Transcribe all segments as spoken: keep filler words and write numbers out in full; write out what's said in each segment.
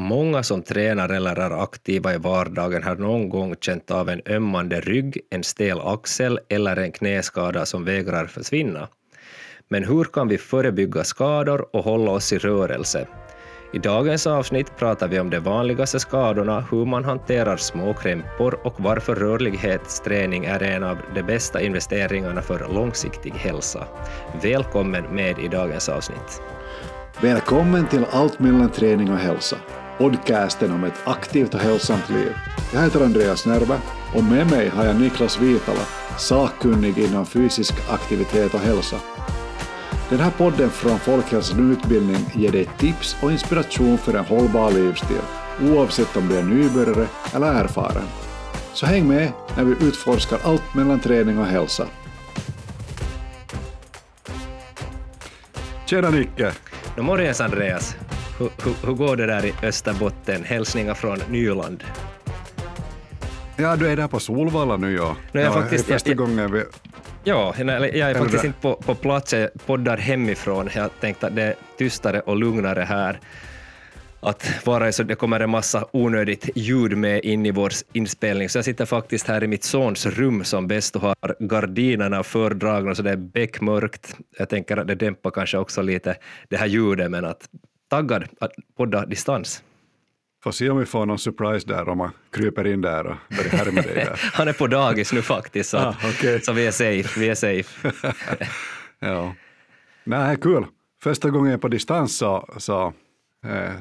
Många som tränar eller är aktiva i vardagen har någon gång känt av en ömmande rygg, en stel axel eller en knäskada som vägrar försvinna. Men hur kan vi förebygga skador och hålla oss i rörelse? I dagens avsnitt pratar vi om de vanligaste skadorna, hur man hanterar små krämpor och varför rörlighetsträning är en av de bästa investeringarna för långsiktig hälsa. Välkommen med i dagens avsnitt. Välkommen till Allt mellan träning och hälsa, podcasten om ett aktivt och hälsosamt liv. Jag heter Andreas Närve och med mig har jag Niklas Viitala, sakkunnig inom fysisk aktivitet och hälsa. Den här podden från Folkhälsan utbildning ger dig tips och inspiration för en hållbar livsstil, oavsett om du är nybörjare eller erfaren. Så häng med när vi utforskar allt mellan träning och hälsa. Tjena Nicke! No, morgens Andreas, hur, hur, hur går det där i Österbotten? Hälsningar från Nyland. Ja, du är där på Solvalla nu, ja. No, jag ja faktiskt, det är första jag, gången vi... Ja, jag är Eller faktiskt där. inte på, på plats, jag poddar hemifrån. Jag tänkte att det är tystare och lugnare här. Att vara så det kommer en massa onödigt ljud med in i vår inspelning. Så jag sitter faktiskt här i mitt sons rum som bäst och har gardinerna fördragna så det är bäckmörkt. Jag tänker att det dämpar kanske också lite det här ljudet, men att taggad att podda distans. Får se om vi får någon surprise där om man kryper in där och börjar härma dig där. Han är på dagis nu faktiskt, så, Ah, okay. så vi är safe. Vi är safe. Ja. Nej, kul. Första gången på distans så, så eh,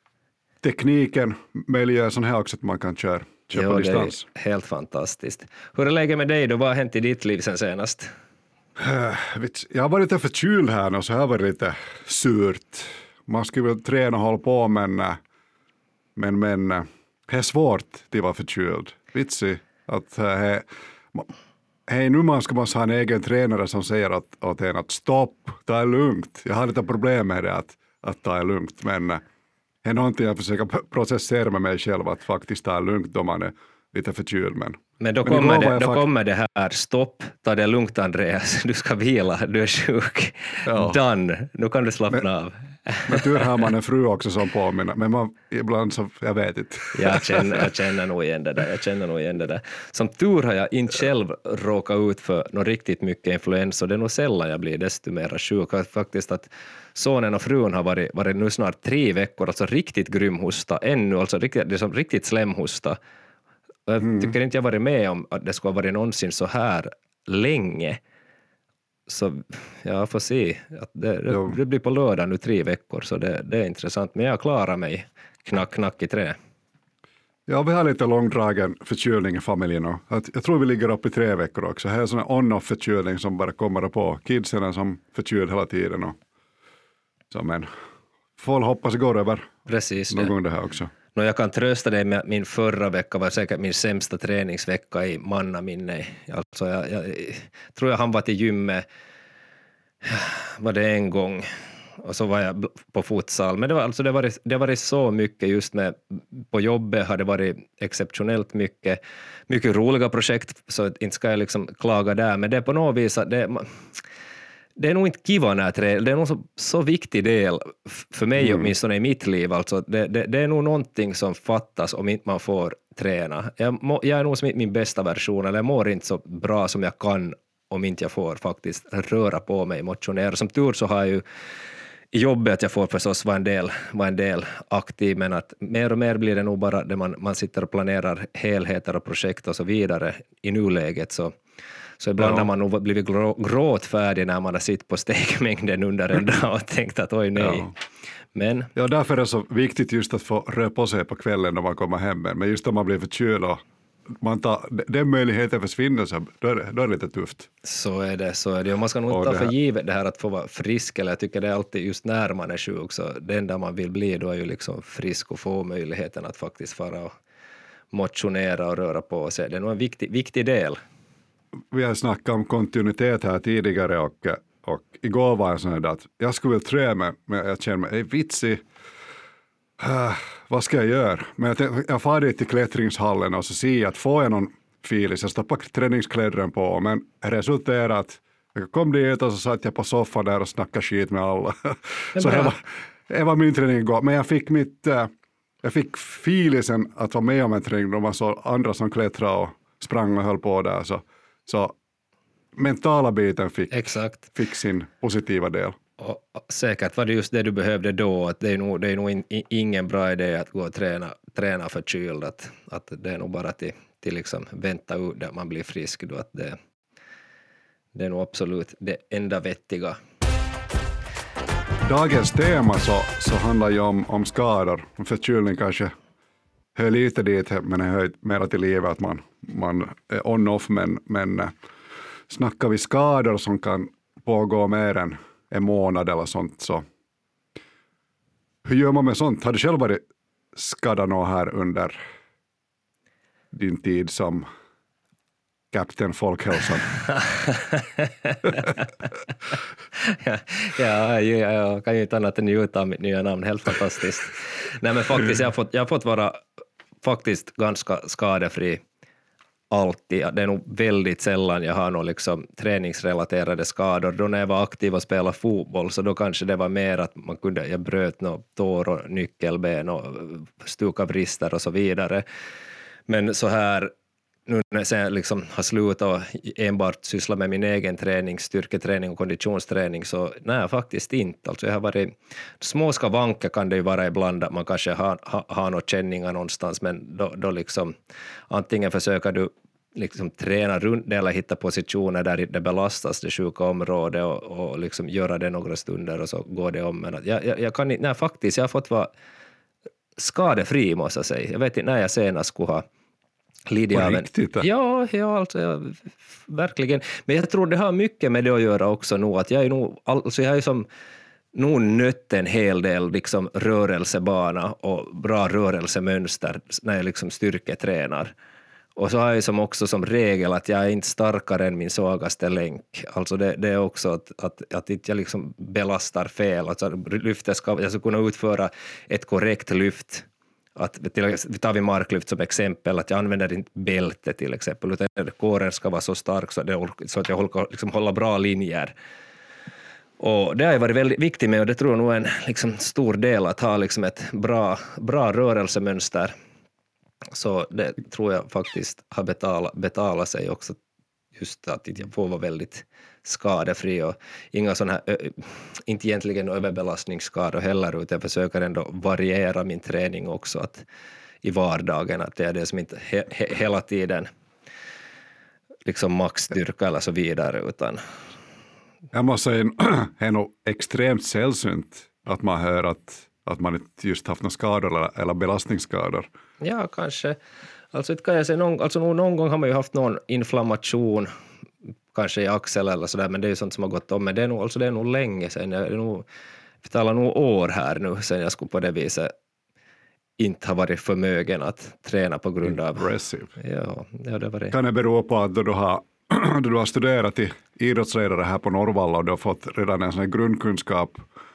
tekniken möjliggör sån här också att man kan köra, köra jo, på distans. Det är helt fantastiskt. Hur är läget med dig då? Vad har hänt i ditt liv sen senast? Uh, jag har varit lite förkyld här nu så jag har varit lite surt. Man skulle väl träna och hålla på men men, men det är svårt att vara förkyld. Vitsi att uh, hej, nu man ska man ha en egen tränare som säger att, åt en att stopp, ta det lugnt. Jag har lite problem med det att, att ta det lugnt, men det är någonting jag försöker processera med mig själv att faktiskt ta det lugnt då man är lite förkyld. Men, men då, men kommer, det, då fakt- kommer det här, stopp, ta det lugnt Andreas, du ska vila, du är sjuk. Ja. Done, nu kan du slappna men, av. Men tur har man en fru också som påminner, men man, ibland så, jag vet inte. Jag känner, jag känner nog igen det där, jag känner nog igen det där. Som tur har jag inte själv råkat ut för något riktigt mycket influens och det är nog sällan jag blir desto mer sjuk. Faktiskt att sonen och frun har varit, varit nu snart tre veckor, alltså riktigt grym hosta, ännu, alltså riktigt, det är som riktigt slemhosta. Jag Mm. tycker inte jag varit med om att det skulle ha varit någonsin så här länge. Så jag får se. Att det, det, det blir på lördag nu tre veckor, så det, det är intressant. Men jag klarar mig knack, knack i trä. Ja, vi har lite långdragen förkylning i familjen och att, jag tror vi ligger upp i tre veckor också. Här är en sån här on-off förkylning som bara kommer på. Kidsen är som förkyld hela tiden. Och, så men, får hoppas det går över. Precis någon det. gång det här också. No, jag kan trösta dig med att min förra vecka var säkert min sämsta träningsvecka i mannaminne. Alltså jag, jag, jag tror jag han var till gymmet var det en gång och så var jag på futsal. Men det var alltså det var det var så mycket just med på jobbet har det varit exceptionellt mycket mycket roliga projekt, så inte ska jag liksom klaga där, men det är på något vis att det det är nog inte kiva när trä, det är nog så, så viktig del för mig mm. åtminstone i mitt liv. Alltså det, det, det är nog någonting som fattas om inte man får träna. Jag, må, jag är nog som min bästa version, eller jag mår inte så bra som jag kan om inte jag får faktiskt röra på mig, motionera. Som tur så har jag ju i jobbet att jag får förstås vara en del, vara en del aktiv, men att mer och mer blir det nog bara det man, man sitter och planerar helheter och projekt och så vidare i nuläget, så Så ibland ja. har man nog blivit grå, gråtfärdig när man har sitt på stegmängden under en dag och tänkt att oj nej. Ja. Men ja, därför är det så viktigt just att få röra på sig på kvällen när man kommer hem. Men just om man blir förkyld och man tar, den möjligheten försvinner så då är, det, då är det lite tufft. Så är det, så är det. Och man ska nog inte ta för givet det här att få vara frisk, eller jag tycker det är alltid just när man är sjuk, så det enda man vill bli då är ju liksom frisk och få möjligheten att faktiskt fara och motionera och röra på sig. Det är nog en viktig, viktig del. Vi har snackat om kontinuitet här tidigare och, och igår var jag sån här att jag skulle väl träna, men jag känner mig vitsig. Uh, vad ska jag göra? Men jag, jag far dit till klättringshallen och så ser jag att får jag någon filis, jag stoppar träningsklädren på, men resulterat att jag kom dit och så satt jag på soffan där och snackade skit med alla. Så det var, det var min träning igår, men jag fick mitt, uh, jag fick filisen att vara med om en träning då man såg andra som klättrade och sprang och höll på där. Så, så mentala biten fick, Exakt. fick sin positiva del. Och säkert var det just det du behövde då, att det är nog, det är nog in, ingen bra idé att gå och träna, träna förkyld, att, att det är nog bara till, till liksom vänta ut där man blir frisk då, att det, det är nog absolut det enda vettiga. Dagens tema så, så handlar ju om, om skador. Förkylning kanske hör lite dit, men det hör mera till livet att man, man är on-off, men, men snackar vi skador som kan pågå mer än en månad eller sånt, så hur gör man med sånt? Har du själv varit skadad något här under din tid som Kapten Folkhälsan? ja, ja, ja, jag kan ju inte annat än njuta av mitt nya namn, helt fantastiskt. Nej, men faktiskt, jag har fått, jag har fått vara faktiskt ganska skadefri alltid. Det är nog väldigt sällan jag har någon liksom träningsrelaterade skador. Då när jag var aktiv och spelade fotboll, så då kanske det var mer att man kunde, jag bröt något tår och nyckelben och stuk av vrister och så vidare. Men så här nu när jag liksom har slutat enbart syssla med min egen träning, styrketräning och konditionsträning, så nej, faktiskt inte. Alltså jag har varit, små skavanker kan det ju vara ibland att man kanske har, har, har några känningar någonstans, men då, då liksom antingen försöker du liksom träna runt det eller hitta positioner där det belastas det sjuka området och, och liksom göra det några stunder och så går det om. Men att jag, jag, jag kan inte, nej faktiskt, jag har fått vara skadefri måste jag säga. Jag vet inte när jag senast skulle ha lidit av en... Ja, ja alltså, jag, verkligen. Men jag tror det har mycket med det att göra också nu, att jag är nog, alltså jag är som nog nött en hel del liksom rörelsebana och bra rörelsemönster när jag liksom styrketränar. Och så har jag som också som regel att jag är inte starkare än min svagaste länk. Alltså det, det är också att, att, att inte jag liksom belastar fel. Alltså lyftet ska, jag ska kunna utföra ett korrekt lyft. Att, vi tar vi marklyft som exempel, att jag använder inte bälte till exempel, utan kåren ska vara så stark så, det, så att jag håller, liksom, håller bra linjer. Och det har ju varit väldigt viktigt med, och det tror jag nog är en liksom, stor del att ha liksom, ett bra, bra rörelsemönster. Så det tror jag faktiskt har betalat, betalat sig också, just att jag får vara väldigt skadefri och inga sådana här, inte egentligen överbelastningsskador heller, utan jag försöker ändå variera min träning också att i vardagen, att det är det som inte he, he, hela tiden liksom maxstyrka eller så vidare, utan jag måste säga, det är nog extremt sällsynt att man hör att, att man inte just haft några skador eller, eller belastningsskador. Ja, kanske. Alltså, kan jag säga, någon, alltså någon gång har man ju haft någon inflammation, kanske i axel eller sådär, men det är ju sånt som har gått om. Men det är nog, alltså det är nog länge sedan, jag, det är nog, vi talar nog år här nu sedan jag skulle på det viset inte ha varit förmögen att träna på grund av... Impressive. Ja, ja, det var det. Kan det bero på att du har, du har studerat till idrottsledare här på Norrvalla och du har fått redan en sån här grundkunskap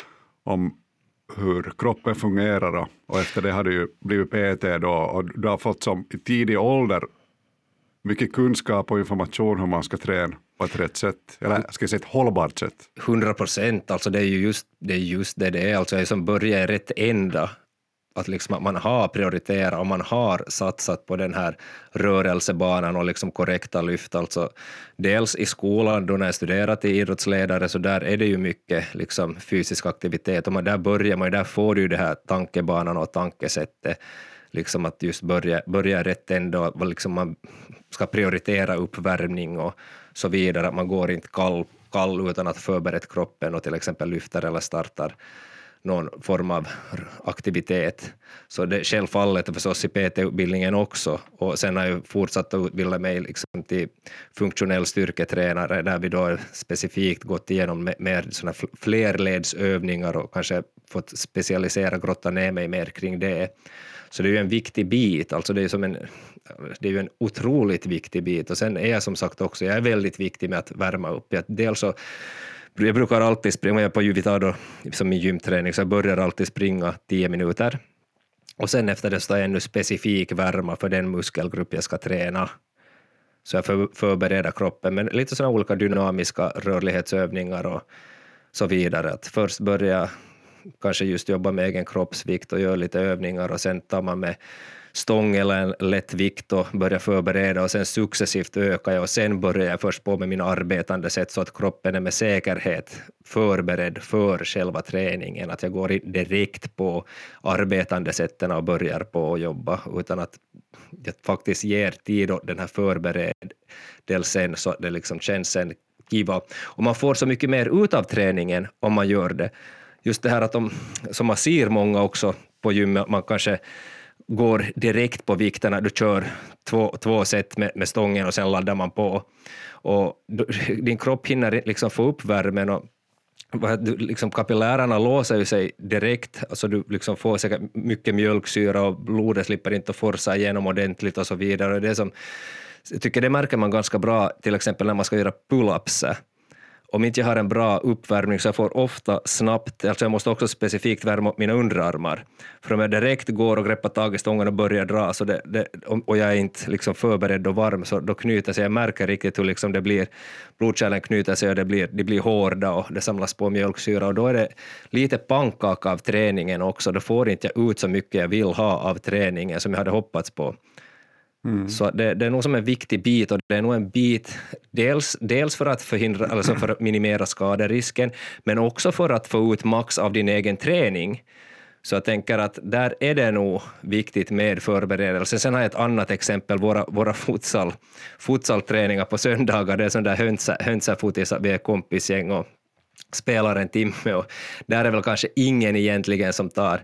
om hur kroppen fungerar, och, och efter det har du ju blivit P T då, och du har fått som i tidig ålder mycket kunskap och information hur man ska träna på ett rätt sätt, eller ska jag säga ett hållbart sätt. hundra procent, alltså det är ju just det, är just det, det är. Alltså jag som börjar i rätt ända, att liksom man har prioriterat och man har satsat på den här rörelsebanan och liksom korrekta lyft. Alltså dels i skolan då när jag studerat till idrottsledare, så där är det ju mycket liksom fysisk aktivitet, och man, där börjar man, där får du ju det här tankebanan och tankesättet, liksom att just börja, börja rätt ändå, liksom man ska prioritera uppvärmning och så vidare, att man går inte kall, kall utan att förbereda kroppen och till exempel lyfter eller startar någon form av aktivitet. Så det självfallet är förstås i P T-utbildningen också, och sen har jag fortsatt att utbilda mig liksom till funktionell styrketränare, där vi då specifikt gått igenom mer såna flerledsövningar och kanske fått specialisera, grotta ner mig mer kring det. Så det är ju en viktig bit, alltså det är, som en, det är ju en otroligt viktig bit, och sen är jag som sagt också, jag är väldigt viktig med att värma upp. Jag, dels så jag brukar alltid springa, jag är på Juvitado som min gymträning, så jag börjar alltid springa tio minuter. Och sen efter det står jag ännu specifik värma för den muskelgrupp jag ska träna. Så jag för, förbereder kroppen med lite sådana olika dynamiska rörlighetsövningar och så vidare. Att först börja kanske just jobbar med egen kroppsvikt och gör lite övningar och sen tar man med stång eller en lätt vikt och börjar förbereda och sen successivt ökar jag och sen börjar jag först på med min arbetande sätt så att kroppen är med säkerhet förberedd för själva träningen, att jag går direkt på arbetande sätten och börjar på att jobba utan att jag faktiskt ger tid åt den här förberedelsen så att det liksom känns sen kiva. Och man får så mycket mer ut av träningen om man gör det. Just det här att de, som man ser många också på gymmet, man kanske går direkt på vikterna, du kör två, två set med, med stången och sen laddar man på. Och du, din kropp hinner liksom få upp värmen och du, liksom kapillärerna låser ju sig direkt, alltså du liksom får säkert mycket mjölksyra och blodet slipper inte forsa igenom ordentligt och så vidare. Och det som, jag tycker det märker man ganska bra till exempel när man ska göra pull-ups. Om inte jag har en bra uppvärmning så jag får ofta snabbt, alltså jag måste också specifikt värma upp mina underarmar. För om jag direkt går och greppar tag i stången och börjar dra så det, det, och jag är inte liksom förberedd och varm så då knyter sig, jag märker riktigt hur liksom det blir, blodkärlen knyter sig och det blir, det blir hårda och det samlas på mjölksyra och då är det lite pannkaka av träningen också, då får inte jag ut så mycket jag vill ha av träningen som jag hade hoppats på. Mm. Så det, det är nog som en viktig bit och det är nog en bit dels, dels för att förhindra, alltså för att minimera skaderisken men också för att få ut max av din egen träning. Så jag tänker att där är det nog viktigt med förberedelse. Sen har jag ett annat exempel, våra, våra futsal, futsalträningar på söndagar, det är sån där hönsa, hönsafotis, vi är kompisgäng och spelar en timme och där är väl kanske ingen egentligen som tar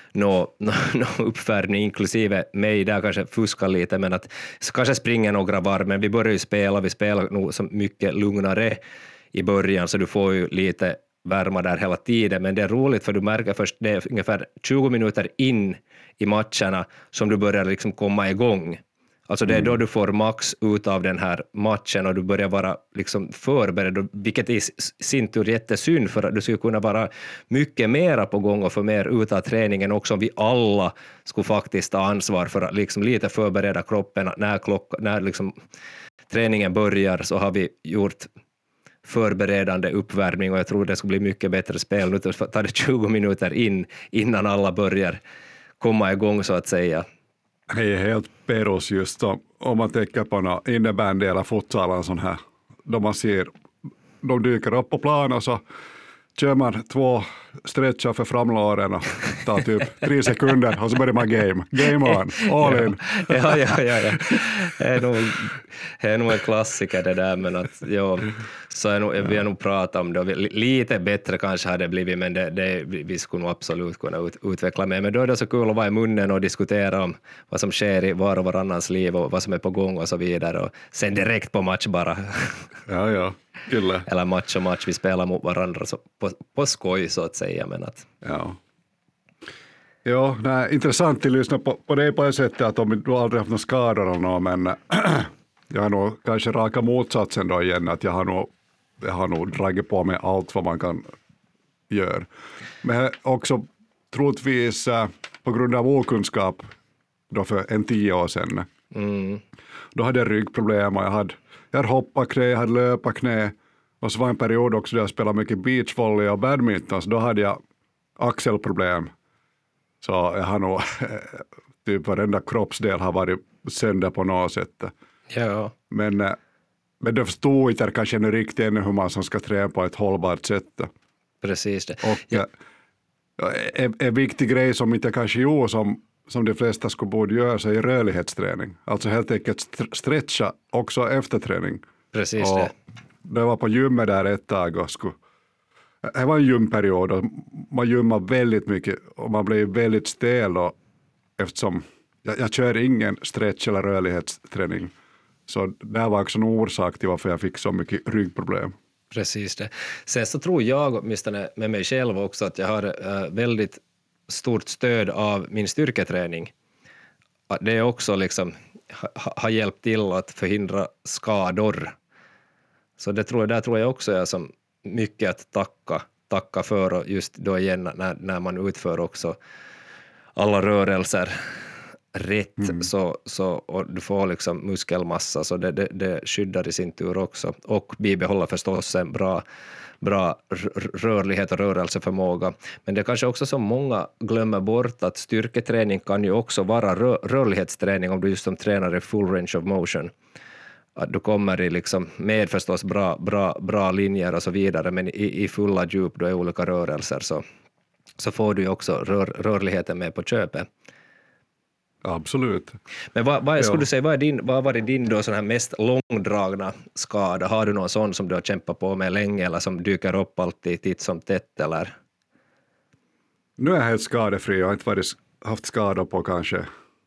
nå no, no uppvärmning inklusive mig där kanske fuskar lite men att kanske springer några varv men vi börjar ju spela, vi spelar nog så mycket lugnare i början så du får ju lite värma där hela tiden men det är roligt för du märker först det är ungefär tjugo minuter in i matcherna som du börjar liksom komma igång. Alltså det är då du får max ut av den här matchen och du börjar vara liksom förberedd, vilket är sin tur jättesynd för att du skulle kunna vara mycket mera på gång och få mer ut av träningen också om vi alla skulle faktiskt ta ansvar för att liksom lite förbereda kroppen när, klocka, när liksom träningen börjar så har vi gjort förberedande uppvärmning och jag tror det skulle bli mycket bättre spel. Nu tar det tjugo minuter in innan alla börjar komma igång så att säga. Det är helt perus just om, om man tänker på någon innebandy eller futsal sån här. Då man ser, de dyker upp på plan och så kör man två stretchar för framlåren och tar typ tre sekunder och så börjar man game. Game on, all in. Ja, ja, ja. ja. Det, är nog, det är nog en klassiker det där men att ja, så är nog, vi har nog pratat om det. Lite bättre kanske hade det blivit men det, det, vi skulle nog absolut kunna ut, utveckla med. Men då är det så kul att vara i munnen och diskutera om vad som sker i var och varannans liv och vad som är på gång och så vidare och sen direkt på match bara. Ja, ja. Kyllä. Eller match och match, vi spelar mot varandra så på, på skoj så att säga. Men att... Ja, ja nej, intressant att lyssna på, på det på ett sätt att om du aldrig haft några skador eller något, men jag har nog kanske raka motsatsen då igen, att jag har nog, jag har nog dragit på mig allt vad man kan göra. Men också troligtvis på grund av okunskap då för en tio år sedan. Mm. Då hade jag ryggproblem och jag hade Jag hade hoppat knä, jag hade löpa knä och så var en period också där jag spelade mycket beachvolley och badminton så då hade jag axelproblem. Så jag har nog typ varenda kroppsdel har varit sönder på något sätt. Ja. Men, men det förstod inte kanske nu riktigt ännu hur man som ska träna på ett hållbart sätt. Precis det. Och ja. en, en viktig grej som inte kanske gjorde som som de flesta skulle borde göra sig i rörlighetsträning. Alltså helt enkelt stretcha också efter träning. Precis och det. Det var på gymmet där ett tag och skulle, det var en gymperiod och man gymmar väldigt mycket och man blir väldigt stel och eftersom jag, jag kör ingen stretch eller rörlighetsträning så det var också en orsak till varför jag fick så mycket ryggproblem. Precis det. Sen så tror jag åtminstone med mig själv också att jag har äh, väldigt stort stöd av min styrketräning. Det är också liksom ha, har hjälpt till att förhindra skador. Så det tror jag, där tror jag också är som mycket att tacka, tacka för och just då igen när, när man utför också alla rörelser rätt mm. så, så, och du får liksom muskelmassa så det, det, det skyddar i sin tur också och bibehåller förstås en bra bra rörlighet och rörelseförmåga. Men det är kanske också som många glömmer bort att styrketräning kan ju också vara rör, rörlighetsträning om du just som tränar i full range of motion. Att du kommer i liksom med förstås bra, bra, bra linjer och så vidare, men i, i fulla djup då är olika rörelser så, så får du ju också rör, rörligheten med på köpet. Absolut. Men vad, vad skulle ja. du säga, vad, är din, vad har varit din då sån här mest långdragna skada? Har du någon sån som du har kämpat på med länge eller som dyker upp alltid titt som tätt eller? Nu är jag helt skadefri. Jag har inte varit, haft skador på kanske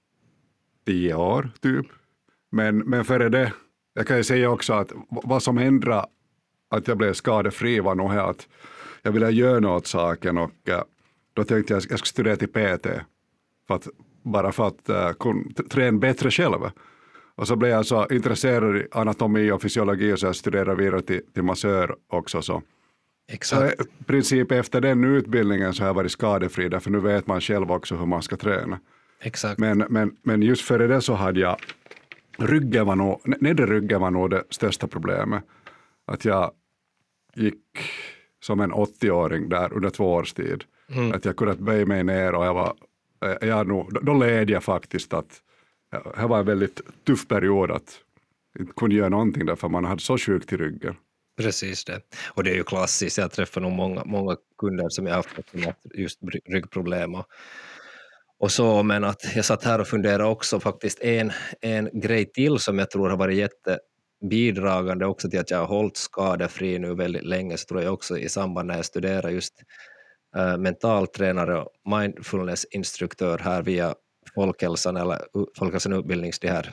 tio år typ. Men, men före det, jag kan ju säga också att vad som ändrade att jag blev skadefri var nog att jag ville göra något åt saken och då tänkte jag att jag skulle studera till P T för att, bara för att uh, kunna träna bättre själv. Och så blev jag så intresserad i anatomi och fysiologi och så jag studerade vidare till, till massör också. Så. Exakt. Så i princip efter den utbildningen så har jag varit skadefri därför nu vet man själv också hur man ska träna. Exakt. Men, men, men just före det så hade jag ryggen var nog, nedre ryggen var nog det största problemet. Att jag gick som en åttio-åring där under två års tid. Mm. Att jag kunde böja mig ner och jag var, jag nog, då led jag faktiskt att det var en väldigt tuff period att inte kunde göra någonting därför man hade så sjukt i ryggen. Precis det. Och det är ju klassiskt. Jag träffar nog många, många kunder som jag har haft just ryggproblem och Och så, men att jag satt här och funderade också faktiskt en, en grej till som jag tror har varit jättebidragande också till att jag har hållit skadefri nu väldigt länge, så tror jag också i samband när jag studerar just äh, mentaltränare och mindfulnessinstruktör här via Folkhälsan eller Folkhälsan utbildnings de här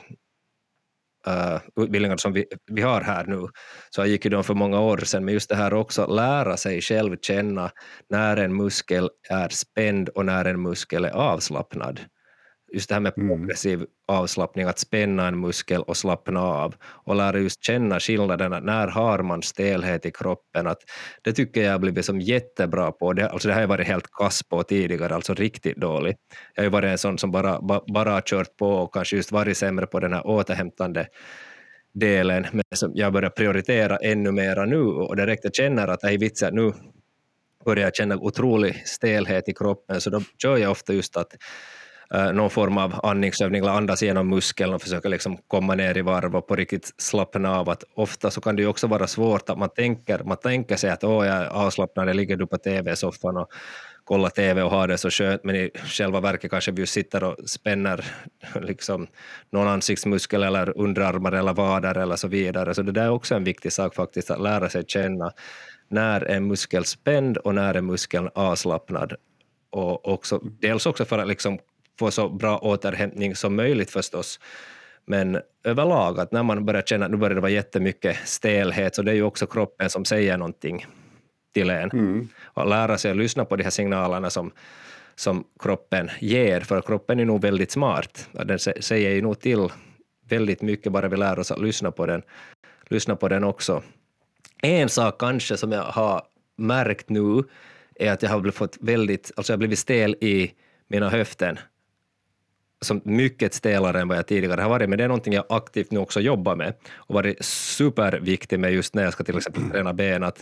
Uh, utbildningar som vi, vi har här nu, så jag gick ju de för många år sedan, men just det här också lära sig själv känna när en muskel är spänd och när en muskel är avslappnad. Just det här med progressiv mm. avslappning, att spänna en muskel och slappna av och lära just känna skillnaderna, när har man stelhet i kroppen, att det tycker jag har blivit som jättebra på. Det, alltså det har jag varit helt kass på tidigare, alltså riktigt dåligt. Jag har ju varit en sån som bara, ba, bara har kört på och kanske just varit sämre på den här återhämtande delen, men som jag börjar prioritera ännu mera nu och direkt jag känner att jag vitsar nu börjar jag känna otrolig stelhet i kroppen, så då kör jag ofta just att Uh, någon form av andningsövning eller andas genom muskeln och försöka liksom komma ner i varv och på riktigt slappna av. Att ofta så kan det ju också vara svårt att man tänker, man tänker sig att åh, jag är avslappnad, jag ligger du på tv-soffan och kollar tv och har det så skönt, men i själva verket kanske vi sitter och spänner liksom någon ansiktsmuskel eller underarmar eller vader eller så vidare. Så det där är också en viktig sak faktiskt, att lära sig känna när är muskeln spänd och när är muskeln avslappnad. Och också, dels också för att liksom få så bra återhämtning som möjligt förstås, men överlag att när man börjar känna att nu börjar det vara jättemycket stelhet, så det är ju också kroppen som säger någonting till en. Mm. Och lära sig att lyssna på de här signalerna som, som kroppen ger, för kroppen är nog väldigt smart. Den säger ju nog till väldigt mycket, bara vi lär oss att lyssna på den, lyssna på den också. En sak kanske som jag har märkt nu är att jag har fått väldigt, alltså jag har blivit stel i mina höften, som mycket stelare än vad jag tidigare har varit, men det är någonting jag aktivt nu också jobbar med och varit superviktig med just när jag ska till exempel träna ben, att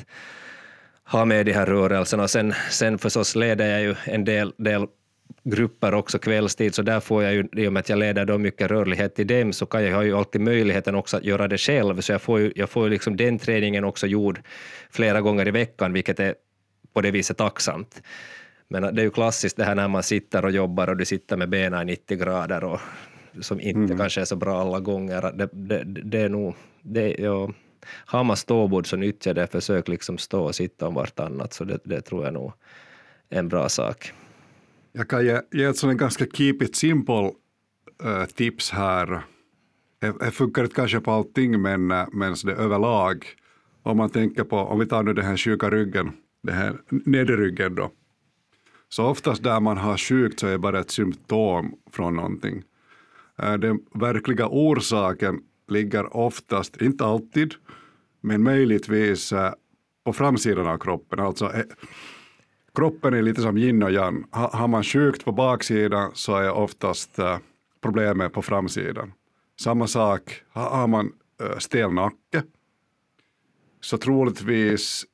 ha med de här rörelserna. Och sen, sen förstås leder jag ju en del, del grupper också kvällstid, så där får jag ju, i och med att jag leder då mycket rörlighet till dem, så kan jag, jag har ju alltid möjligheten också att göra det själv, så jag får ju, jag får ju liksom den träningen också gjord flera gånger i veckan, vilket är på det viset tacksamt. Men det är ju klassiskt det här när man sitter och jobbar och du sitter med benen i nittio grader och som inte mm. kanske är så bra alla gånger. Det, det, det är nog, det, ja, har man ståbord så nyttjar det, försök liksom stå och sitta om vartannat, så det, det tror jag nog är en bra sak. Jag kan ge, ge ett sådant ganska keep it simple uh, tips här. Det, det funkar inte kanske på allting, men, men det överlag, om man tänker på, om vi tar nu den här sjuka ryggen, det här nederryggen då. Så oftast där man har sjukt så är det bara ett symptom från någonting. Den verkliga orsaken ligger oftast, inte alltid, men möjligtvis på framsidan av kroppen. Alltså kroppen är lite som yin och yang. Har man sjukt på baksidan så är oftast problemet på framsidan. Samma sak, har man stel nacke så troligtvis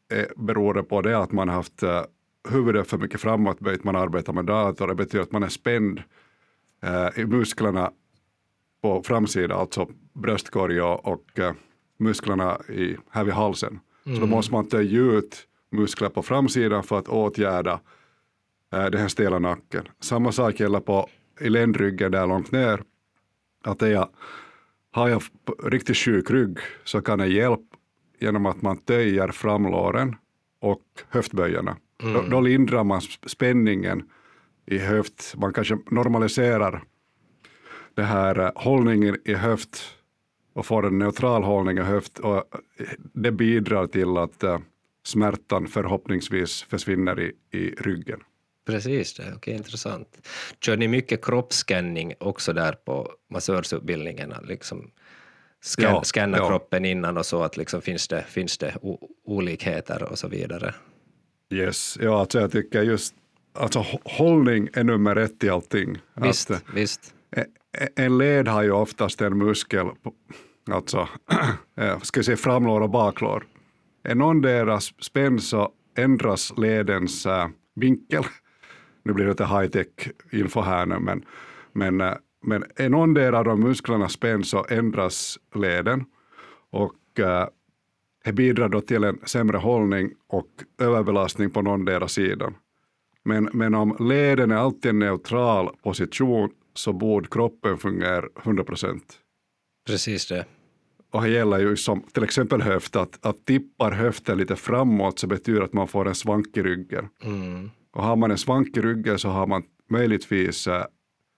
är, beror på det att man har haft uh, huvudet för mycket framåtböjt, man arbetar med dator, det betyder att man är spänd uh, i musklerna på framsidan, alltså bröstkorg och, och uh, musklerna i, här vid halsen. Mm. Så då måste man töja ut muskler på framsidan för att åtgärda uh, den här stela nacken. Samma sak gäller på i ländryggen där långt ner, att det är, har jag riktigt sjuk rygg så kan jag hjälpa genom att man töjer framlåren och höftböjarna. Mm. Då, då lindrar man spänningen i höft. Man kanske normaliserar det här hållningen i höft och får en neutral hållning i höft. Och det bidrar till att uh, smärtan förhoppningsvis försvinner i, i ryggen. Precis, det är okej, intressant. Kör ni mycket kroppsscanning också där på massörsutbildningarna? Liksom scan, ja, scanna ja. kroppen innan och så att liksom finns det, finns det o, olikheter och så vidare? Yes, ja, alltså jag tycker just alltså hållning är nummer ett i allting. Visst, att, visst. En led har ju oftast en muskel, alltså ska jag säga framlår och baklår. Är någon deras spänn så ändras ledens äh, vinkel. Nu blir det lite high-tech info här nu, men, men, äh, men är någon del av de musklerna spänn så ändras leden och äh, det bidrar då till en sämre hållning och överbelastning på någon del av sidan. Men, men om leden är alltid en neutral position så borde kroppen fungera hundra procent. Precis det. Och det gäller ju som till exempel höft, att, att tippar höften lite framåt så betyder att man får en svank i ryggen. Mm. Och har man en svank i ryggen så har man möjligtvis äh,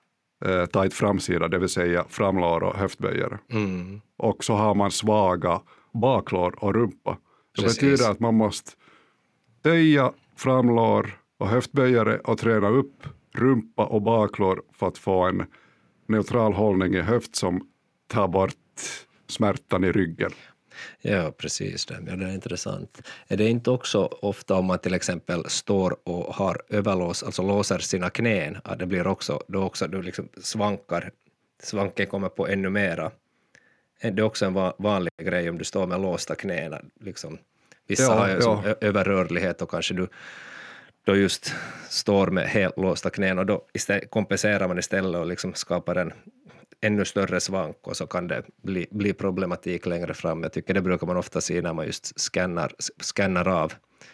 tajt framsida, det vill säga framlår och höftböjare. Mm. Och så har man svaga baklår och rumpa. Det Precis. betyder att man måste töja framlår och höftböjare och träna upp rumpa och baklår för att få en neutral hållning i höft som tar bort smärtan i ryggen. Ja, precis. Det. Ja, det är intressant. Är det inte också ofta om man till exempel står och har överlås, alltså låser sina knän, att det blir också, då också du liksom svankar, svanken kommer på ännu mera. Det är också en vanlig grej om du står med låsta knän. Liksom. Vissa ja, har ju ja. överrörlighet och kanske du då just står med helt låsta knän och då istället, kompenserar man istället och liksom skapar en ännu större svank och så kan det bli, bli problematik längre fram. Jag tycker det brukar man ofta se när man just scannar, scannar av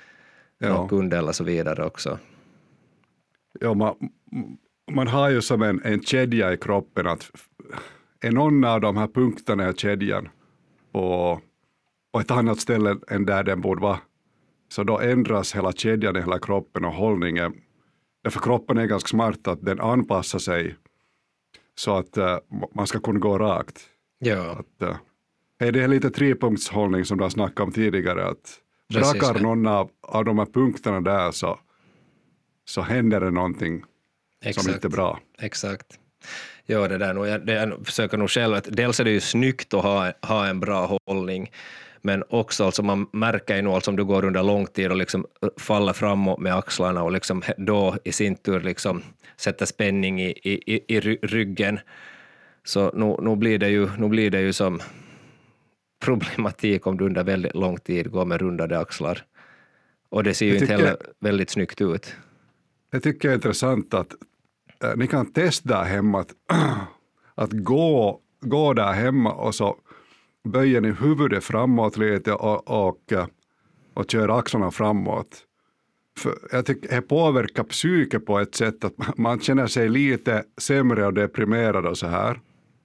ja. kundel och så vidare också. Ja, man, man har ju som en, en kedja i kroppen att är någon av de här punkterna i kedjan på, på ett annat ställe än där den borde vara, så då ändras hela kedjan i hela kroppen och hållningen. Därför kroppen är ganska smart att den anpassar sig så att uh, man ska kunna gå rakt. Ja. Att, uh, är det lite trepunktshållning som du har snackat om tidigare, att brakar någon av, av de här punkterna där så, så händer det någonting Exakt. som inte är bra. Exakt. Ja, det där nog, jag, det, jag försöker nog själv att dels är det ju snyggt att ha, ha en bra hållning, men också alltså man märker ju nog alltså om du går under lång tid och liksom faller framåt med axlarna och liksom då i sin tur liksom sätter spänning i, i, i ryggen, så nu, nu, blir det ju, nu blir det ju som problematik om du under väldigt lång tid går med rundade axlar. Och det ser ju inte heller väldigt snyggt ut. Jag tycker det är intressant att äh, ni kan testa hemma att, att gå, gå där hemma och så böjer ni huvudet framåt lite och, och, och kör axlarna framåt. För jag tycker det påverkar psyket på ett sätt att man känner sig lite sämre och deprimerad och så här.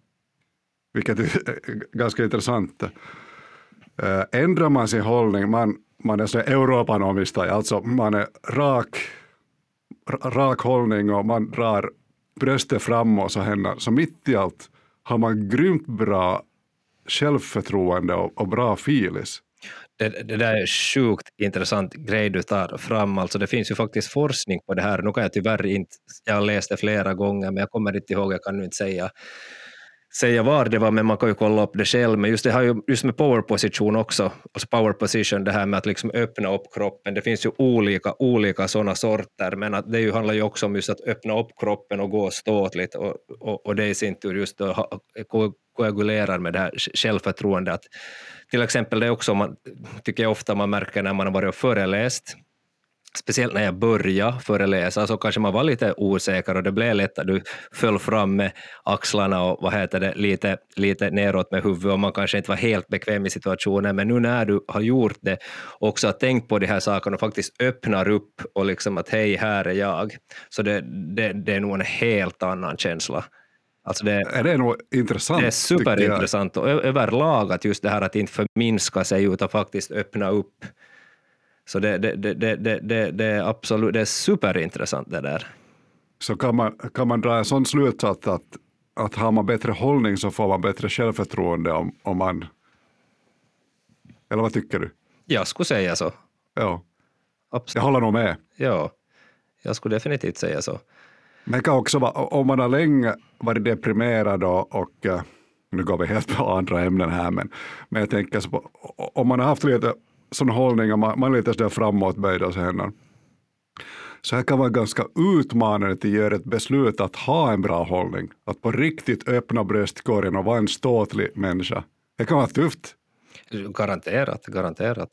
Vilket är ganska intressant. Äh, ändrar man sin hållning, man, man är så europanomista, alltså man är rak, rak hållning och man drar bröstet framåt och så händer. Så mitt i allt har man grymt bra självförtroende och, och bra filis. Det, det där är sjukt intressant grej du tar fram. Alltså det finns ju faktiskt forskning på det här. Nu kan jag tyvärr inte, jag har läst det flera gånger men jag kommer inte ihåg, jag kan nu inte säga säga var det var, men man kan ju kolla upp det själv. Men just det har ju just med power position också, alltså power position, det här med att liksom öppna upp kroppen. Det finns ju olika, olika sådana sorter, men att det ju handlar ju också om just att öppna upp kroppen och gå ståtligt och, och, och det i sin tur just att koagulerar med det här självförtroende. Att, till exempel det är också, man, tycker jag ofta man märker när man har varit och föreläst, speciellt när jag började föreläsa så kanske man var lite osäker och det blev lätt att du föll fram med axlarna och vad heter det, lite, lite neråt med huvudet och man kanske inte var helt bekväm i situationen, men nu när du har gjort det också har tänkt på de här sakerna och faktiskt öppnar upp och liksom att hej, här är jag, så det, det, det är nog en helt annan känsla. Alltså det, är det nog intressant? Det är superintressant och överlag att just det här att inte förminska sig utan faktiskt öppna upp. Så det, det, det, det, det, det är absolut, det är superintressant det där. Så kan man, kan man dra en sån slutsats att, att har man bättre hållning så får man bättre självförtroende om, om man... Eller vad tycker du? Jag skulle säga så. Ja, absolut. Jag håller nog med. Ja, jag skulle definitivt säga så. Men det kan också vara, om man har länge varit deprimerad och, och nu går vi helt på andra ämnen här, men, men jag tänker så på, om man har haft lite sån hållning och man, man är lite sådär framåtböjd och så händer. Så här kan vara ganska utmanande att göra ett beslut att ha en bra hållning. Att på riktigt öppna bröstkorgen och vara en ståtlig människa. Det kan vara tufft. Garanterat, garanterat.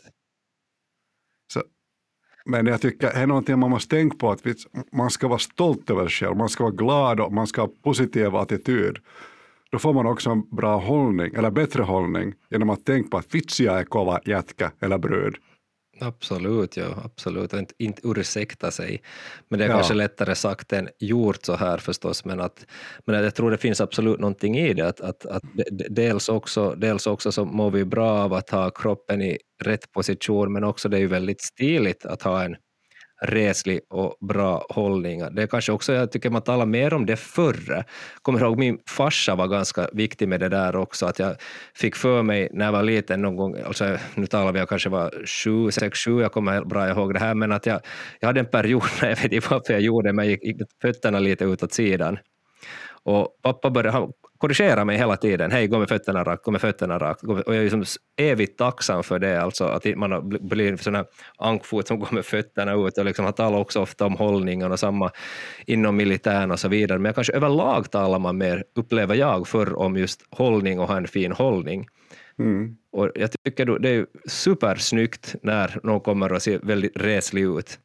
Så, men jag tycker det är någonting man måste tänka på, att man ska vara stolt över sig själv. Man ska vara glad och man ska ha positiv attityd. Då får man också en bra hållning, eller bättre hållning, genom att tänka på att vitsia är kova, jätka eller bröd. Absolut, ja, absolut. Och inte, inte ursäkta sig. Men det är ja. kanske lättare sagt än gjort så här förstås. Men, att, men jag tror det finns absolut någonting i det. Att, att, att dels, också, dels också så mår vi bra av att ha kroppen i rätt position, men också det är ju väldigt stiligt att ha en reslig och bra hållning. Det är kanske också, jag tycker man talar mer om det förr. Kommer ihåg, min farsa var ganska viktig med det där också, att jag fick för mig när jag var liten någon gång, alltså nu talar vi, jag kanske var sju, sex, sju, jag kommer bra ihåg det här, men att jag, jag hade en period när jag vet inte varför jag gjorde det, men jag gick fötterna lite utåt sidan. Och pappa började, han korrigera mig hela tiden. Hej, gå med fötterna rakt, gå med fötterna rakt. Och jag är liksom evigt tacksam för det, alltså att man har blivit sån här ankfot som går med fötterna ut, och liksom han talar också ofta om hållningen och samma inom militären och så vidare. Men jag kanske överlag talar man mer, upplever jag, för om just hållning och ha en fin hållning. Mm. Och jag tycker då, det är supersnyggt när någon kommer och ser väldigt reslig ut.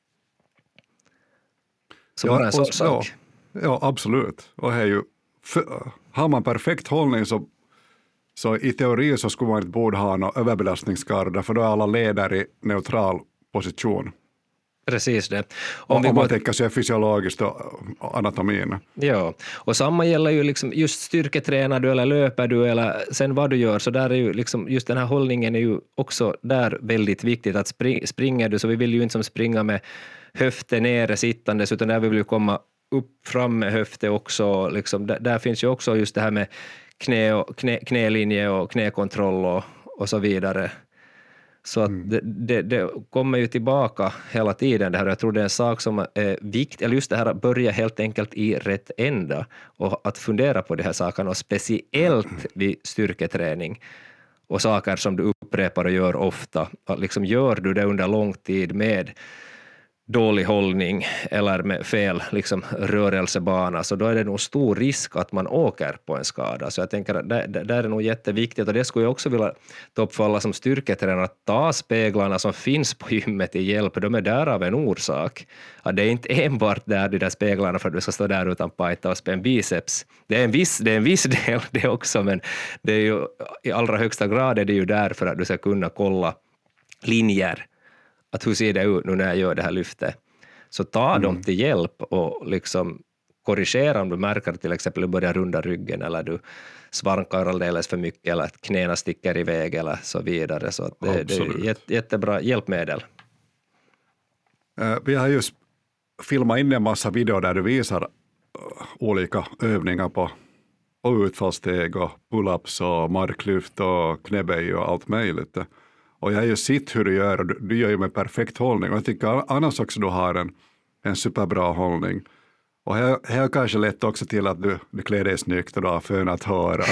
Så ja, bara en sån och, sak. Ja, ja, absolut. Och här ju, för, har man perfekt hållning så, så i teori så skulle man inte borde ha någon överbelastningsskada, för då är alla leder i neutral position. Precis det. Om, om vi man går... tänker sig fysiologiskt och anatomin. Ja, och samma gäller ju liksom just styrketränar du eller löper du eller sen vad du gör, så där är ju liksom just den här hållningen är ju också där väldigt viktigt, att spring, springer du, så vi vill ju inte som springa med höften nere sittandes, utan där vill vi komma upp fram med höften också, liksom, där, där finns ju också just det här med knä och, knä, knälinje och knäkontroll och, och så vidare. Så att mm. det, det, det kommer ju tillbaka hela tiden det här. Jag tror det är en sak som är viktig, eller just det här att börja helt enkelt i rätt ända och att fundera på de här sakerna, och speciellt vid styrketräning och saker som du upprepar och gör ofta. Att liksom gör du det under lång tid med dålig hållning eller med fel liksom, rörelsebana, så då är det nog stor risk att man åker på en skada. Så jag tänker att det, det, det är nog jätteviktigt, och det skulle jag också vilja ta upp för alla som styrketränare, att ta speglarna som finns på gymmet i hjälp. De är där av en orsak. Att det är inte enbart där de där speglarna för att du ska stå där utan pajta och spänna biceps. Det är en viss, det är en viss del det också, men det är ju i allra högsta grad är det ju där för att du ska kunna kolla linjer. Att hur ser det ut nu när jag gör det här lyftet? Så ta mm. dem till hjälp och liksom korrigera om du märker till exempel att du börjar runda ryggen eller du svankar alldeles för mycket eller att knäna sticker iväg eller så vidare. Så att det, det är ett jättebra hjälpmedel. Uh, vi har just filmat in en massa videor där du visar uh, olika övningar på, på utfallssteg och pull-ups och marklyft och knäböj och allt möjligt. Och jag har ju sett hur du gör, och du, du gör ju med perfekt hållning. Och jag tycker annars också du har en, en superbra hållning. Och här, här kanske lätt också till att du, du klär dig snyggt och du har fönat hår.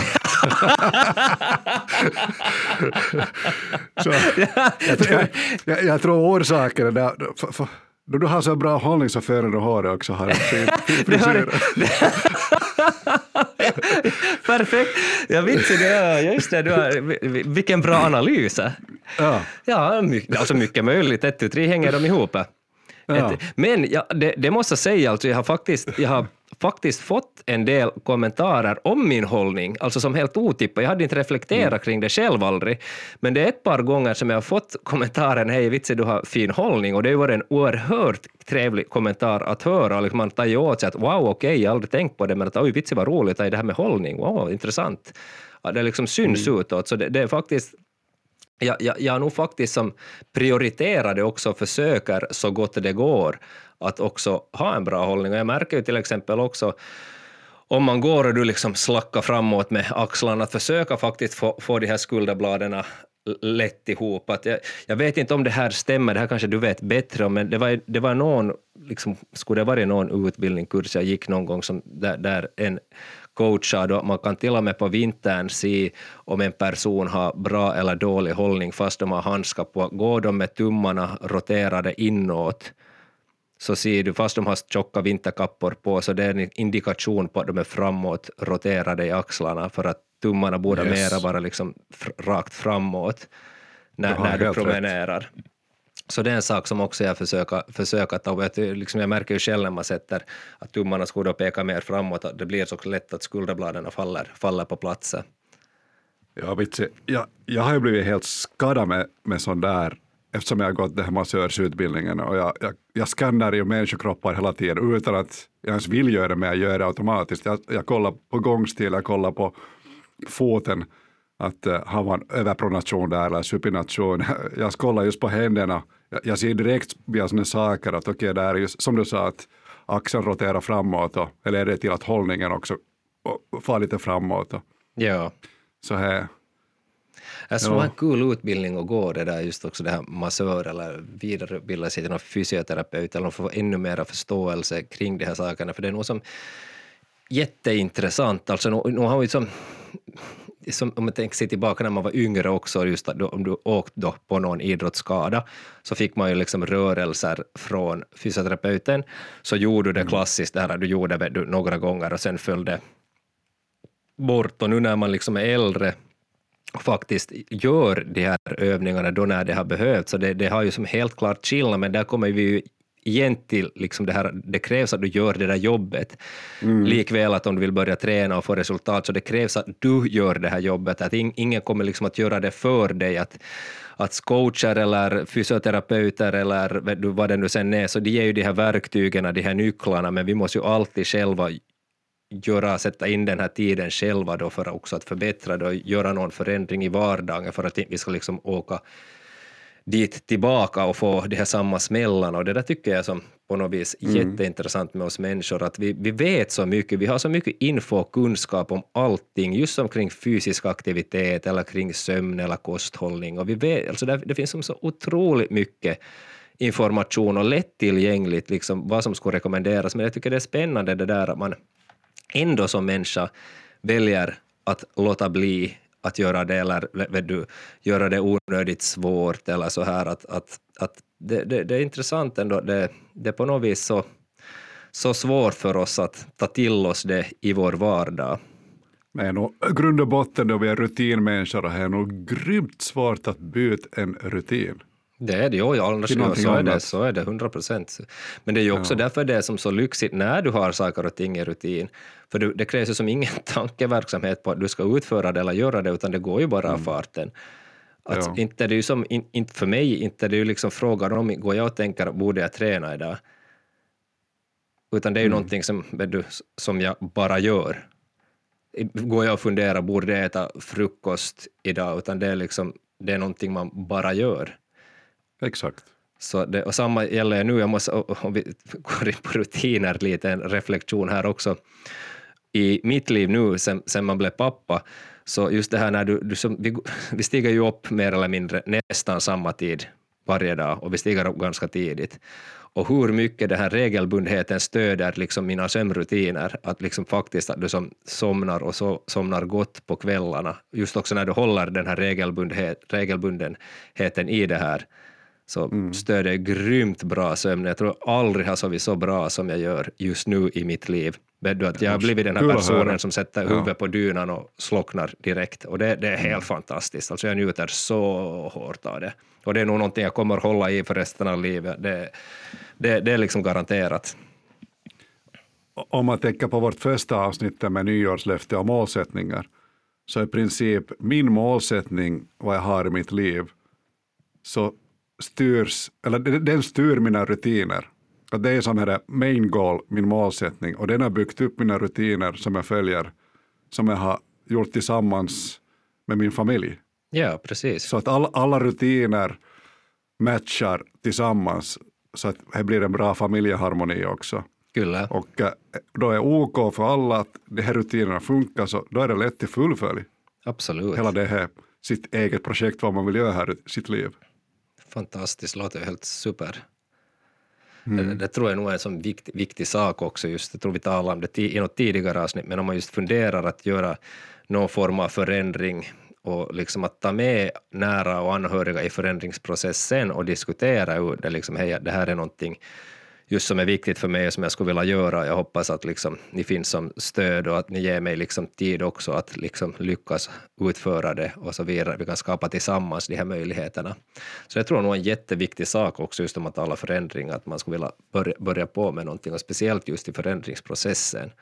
Så, jag, jag, jag, jag tror orsaken är där. För, för, då du har så bra hållning så fönar du håret också har en fin, fin frisyr. Perfekt. Jag vet inte, ja, just det, du har, vilken bra analys. Ja. Ja, mycket, alltså mycket möjligt. Ett, och tre hänger de ihop. Ja. Ett, men ja, det, det måste jag säga, alltså, jag har faktiskt, jag har faktiskt fått en del kommentarer om min hållning, alltså som helt otippat. Jag hade inte reflekterat mm. kring det själv aldrig, men det är ett par gånger som jag har fått kommentaren, hej vitsi, du har fin hållning, och det var en oerhört trevlig kommentar att höra. Liksom man tar ju åt sig att wow, okej, okay, jag har aldrig tänkt på det, men att oj vitsi, vad roligt, det här med hållning, wow, intressant. Ja, det liksom syns mm. utåt, så det, det är faktiskt Jag, jag, jag nog faktiskt som prioriterade också försöker så gott det går att också ha en bra hållning. Och jag märker ju till exempel också om man går och du liksom slackar framåt med axlarna, att försöka faktiskt få, få de här skulderbladen lätt ihop. Att jag, jag vet inte om det här stämmer, det här kanske du vet bättre om, men det var, det var någon, liksom, skulle det vara någon utbildning, kurs jag gick någon gång som där, där en coachar då, man kan till och med på vintern se om en person har bra eller dålig hållning fast de har handskar på. Går de med tummarna roterade inåt så ser du, fast de har tjocka vinterkappor på, så det är en indikation på att de är framåt roterade i axlarna, för att tummarna borde yes. mera vara liksom f- rakt framåt när, när du promenerar. Rätt. Så det är en sak som också jag försöker, försöker ta. Jag, liksom jag märker ju själv när man sätter att tummarna skulle peka mer framåt, att det blir så lätt att skulderbladen faller, faller på platsen. Ja, vitsi. Jag, jag har ju blivit helt skadad med, med sån där, eftersom jag har gått den här massörsutbildningen, och jag, jag, jag skannar ju människokroppar hela tiden utan att jag ens vill göra det, men jag gör det automatiskt. Jag, jag kollar på gångstil, jag kollar på foten, att uh, har man överpronation där eller supination. Jag kollar just på händerna. Jag, jag ser direkt via sådana saker att okej, okay, där är just som du sa att axeln roterar framåt, och, eller är det till att hållningen också far lite framåt. Och, ja. Så här. Jag såg ja. en kul utbildning och går det där just också det här massör eller vidareutbilda sig till någon fysioterapeut eller få ännu mer förståelse kring de här sakerna, för det är nog som jätteintressant. Alltså nu, nu har vi som Som, om man tänker sig tillbaka när man var yngre också, just att då, om du åkte då på någon idrottsskada så fick man ju liksom rörelser från fysioterapeuten, så gjorde du det klassiskt där du gjorde det du, några gånger och sen följde bort, och nu när man liksom är äldre och faktiskt gör de här övningarna då när det har behövts, så det, det har ju som helt klart skillnad, men där kommer vi ju igen till liksom det här, det krävs att du gör det där jobbet. Mm. Likväl att om du vill börja träna och få resultat, så det krävs att du gör det här jobbet, att in, ingen kommer liksom att göra det för dig, att, att coacher eller fysioterapeuter eller vad det nu sen är, så de ger ju de här verktygen, de här nycklarna, men vi måste ju alltid själva göra, sätta in den här tiden själva då för också att förbättra det och göra någon förändring i vardagen, för att vi ska liksom åka dit tillbaka och få det här samma smällan, och det där tycker jag som på något vis mm. jätteintressant med oss människor, att vi, vi vet så mycket, vi har så mycket info och kunskap om allting, just som kring fysisk aktivitet eller kring sömn eller kosthållning, och vi vet, alltså det, det finns som så otroligt mycket information och lättillgängligt liksom vad som skulle rekommenderas, men jag tycker det är spännande det där att man ändå som människa väljer att låta bli att göra det, eller vet du, göra det onödigt svårt eller så här, att, att, att det, det, det är intressant ändå, det, det är på något vis så, så svårt för oss att ta till oss det i vår vardag. Men nog, grund och botten då vi är rutinmänniskor, och det är nog grymt svårt att byta en rutin. Det är det, jo, ja, annars så är det, så är det hundra procent. Men det är ju också ja. därför det är som så lyxigt när du har saker och ting i rutin. För du, det krävs ju som ingen tankeverksamhet på att du ska utföra det eller göra det, utan det går ju bara av mm. farten. Att ja. inte det är ju som, in, inte för mig, inte det är ju liksom frågan om, går jag och tänker, borde jag träna idag? Utan det är ju mm. någonting som, du, som jag bara gör. Går jag och funderar, borde jag äta frukost idag? Utan det är liksom, det är någonting man bara gör. Exakt. Så det, och samma gäller nu, jag måste, om vi går in på rutiner, lite en reflektion här också. I mitt liv nu, sen, sen man blev pappa, så just det här när du, du som, vi, vi stiger ju upp mer eller mindre nästan samma tid varje dag, och vi stiger upp ganska tidigt. Och hur mycket den här regelbundheten stöder liksom mina sömnrutiner, att liksom faktiskt att du som somnar och så, somnar gott på kvällarna, just också när du håller den här regelbundhet, regelbundenheten i det här, så mm. stödjer grymt bra sömn. Jag tror aldrig har sovit så bra som jag gör just nu i mitt liv. Du, att jag har blivit den här personen som sätter huvudet ja. på dynan och slocknar direkt. Och det, det är helt mm. fantastiskt. Alltså jag njuter så hårt av det. Och det är nog någonting jag kommer att hålla i för resten av livet. Det, det, det är liksom garanterat. Om man tänker på vårt första avsnitt med nyårslöfte och målsättningar, så i princip min målsättning, vad jag har i mitt liv, så styrs, eller den styr mina rutiner. Och det är som här main goal, min målsättning, och den har byggt upp mina rutiner som jag följer, som jag har gjort tillsammans med min familj. Ja, precis. Så att all, alla rutiner matchar tillsammans, så att det blir en bra familjeharmoni också. Kyllä. Och då är OK för alla att de här rutinerna funkar, så då är det lätt till fullfölj. Absolut. Hela det här, sitt eget projekt, vad man vill göra här i sitt liv. Fantastiskt, låter helt super. Mm. Det, det tror jag nog är en sån viktig, viktig sak också, just, jag tror vi talade om det i något tidigare avsnitt, men om man just funderar att göra någon form av förändring och liksom att ta med nära och anhöriga i förändringsprocessen och diskutera ur det, liksom, hej, det här är någonting just som är viktigt för mig och som jag skulle vilja göra. Jag hoppas att liksom, ni finns som stöd och att ni ger mig liksom, tid också att liksom, lyckas utföra det och så vidare. Vi kan skapa tillsammans de här möjligheterna. Så jag tror nog en jätteviktig sak också just om att alla förändringar, att man skulle vilja börja, börja på med någonting och speciellt just i förändringsprocessen.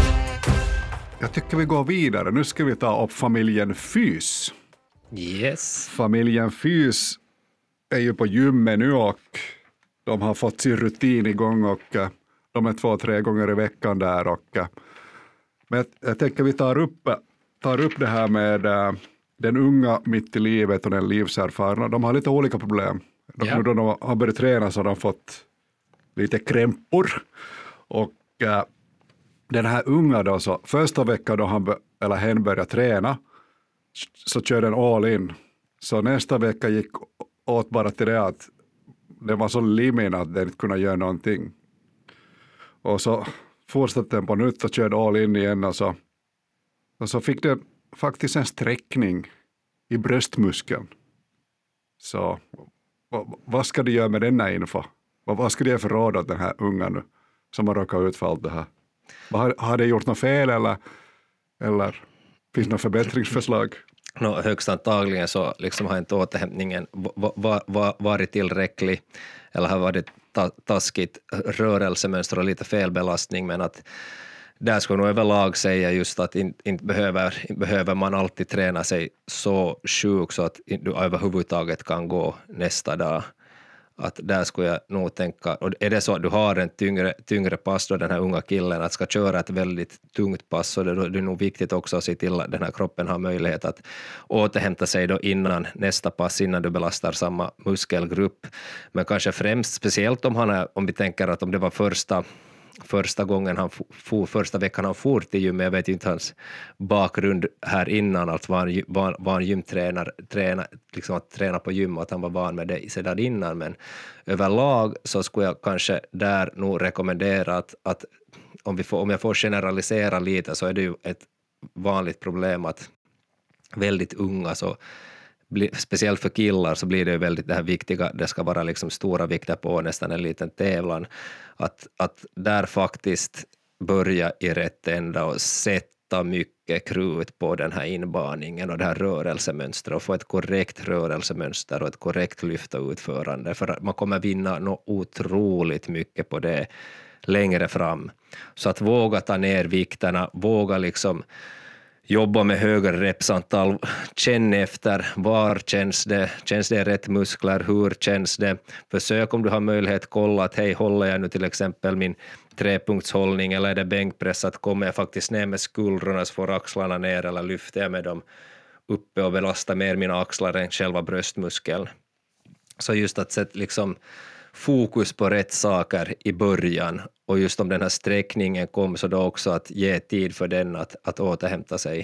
Jag tycker vi går vidare. Nu ska vi ta upp familjen Fys. Yes. Familjen Fys är ju på gymmet nu och de har fått sin rutin igång och de är två, tre gånger i veckan där. Och, men jag, jag tänker vi tar upp, tar upp det här med uh, den unga mitt i livet och den livserfarna. De har lite olika problem. De, yeah. Nu då de har börjat träna så har de fått lite krämpor. Och uh, den här unga då, så första veckan då han eller hen började träna så körde den all in. Så nästa vecka gick åt bara till det att det var så limin att den inte kunde göra någonting. Och så fortsatte den på nytt och körde all in igen. Och så, och så fick den faktiskt en sträckning i bröstmuskeln. Så vad, vad ska de göra med denna info? Vad, vad ska de göra för råd åt den här unga nu som har råkat ut för allt det här? Har, har det gjort något fel eller, eller finns det något förbättringsförslag? No, högst antagligen så liksom har inte återhämtningen va, va, va, varit tillräcklig eller har varit ta, taskigt rörelsemönster och lite felbelastning, men att där skulle nog överlag säga just att inte, inte, behöver, inte behöver man alltid träna sig så sjuk så att du överhuvudtaget kan gå nästa dag. Att där skulle jag nog tänka, och är det så att du har en tyngre, tyngre pass då, den här unga killen, att ska köra ett väldigt tungt pass, så det, det är nog viktigt också att se till att den här kroppen har möjlighet att återhämta sig då innan nästa pass, innan du belastar samma muskelgrupp. Men kanske främst, speciellt om han är, om vi tänker att om det var första första gången han for, första veckan han for till gym, jag vet inte hans bakgrund här innan, alltså var han, var, var han gymtränare, träna, liksom att träna på gym och att han var van med det sedan innan, men överlag så skulle jag kanske där nog rekommendera att, att om, vi får, om jag får generalisera lite så är det ju ett vanligt problem att väldigt unga så speciellt för killar så blir det väldigt det här viktiga, det ska vara liksom stora vikter på nästan en liten tävlan, att, att där faktiskt börja i rätt ända och sätta mycket krut på den här inbaningen och det här rörelsemönstret och få ett korrekt rörelsemönster och ett korrekt lyfta utförande, för att man kommer vinna något otroligt mycket på det längre fram. Så att våga ta ner vikterna, våga liksom jobba med högre repsantal, känn efter, var känns det, känns det rätt muskler, hur känns det, försök om du har möjlighet kolla att hej, håller jag nu till exempel min trepunktshållning eller är det bänkpress, att kommer jag faktiskt ner med skuldrorna så får axlarna ner eller lyfter jag med dem uppe och belastar mer mina axlar än själva bröstmuskeln. Så just att sätta liksom fokus på rätt saker i början, och just om den här sträckningen kom så då också att ge tid för den att, att återhämta sig.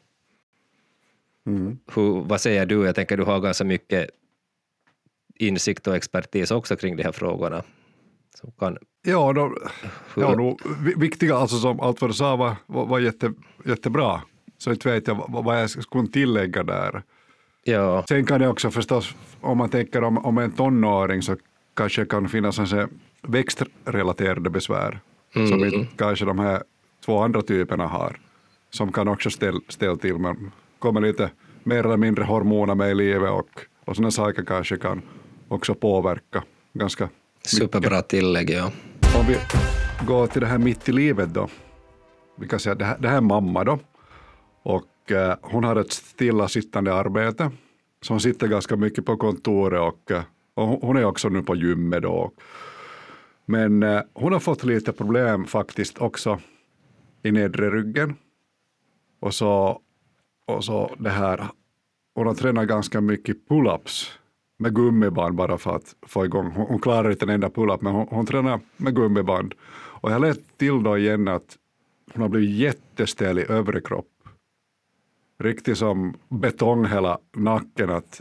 Mm. Hur, vad säger du? Jag tänker du har ganska mycket insikt och expertis också kring de här frågorna. Som kan... Ja, då, ja då, viktiga, alltså som allt vad du sa var, var, var jätte, jättebra. Så inte vet jag vad, vad jag skulle tillägga där. Ja. Sen kan det också förstås, om man tänker om, om en tonåring så kanske kan finnas en så växtrelaterade besvär mm. som inte kanske de här två andra typerna har, som kan också ställa ställ till, men kommer lite mer eller mindre hormoner med i livet och, och sådana saker kanske kan också påverka ganska mycket. Superbra tillägg, ja. Om vi går till det här mitt i livet då, vi kan säga att det här, det här är mamma då, och eh, hon har ett stillasittande arbete, så hon sitter ganska mycket på kontoret och, och hon är också nu på gymmet då. Men eh, hon har fått lite problem faktiskt också i nedre ryggen. Och så, och så det här, hon har tränat ganska mycket pull-ups med gummiband bara för att få igång. Hon, hon klarar inte en enda pull-up, men hon, hon tränar med gummiband. Och jag lät till då igen att hon har blivit jättestel i övre kropp. Riktigt som betong hela nacken, att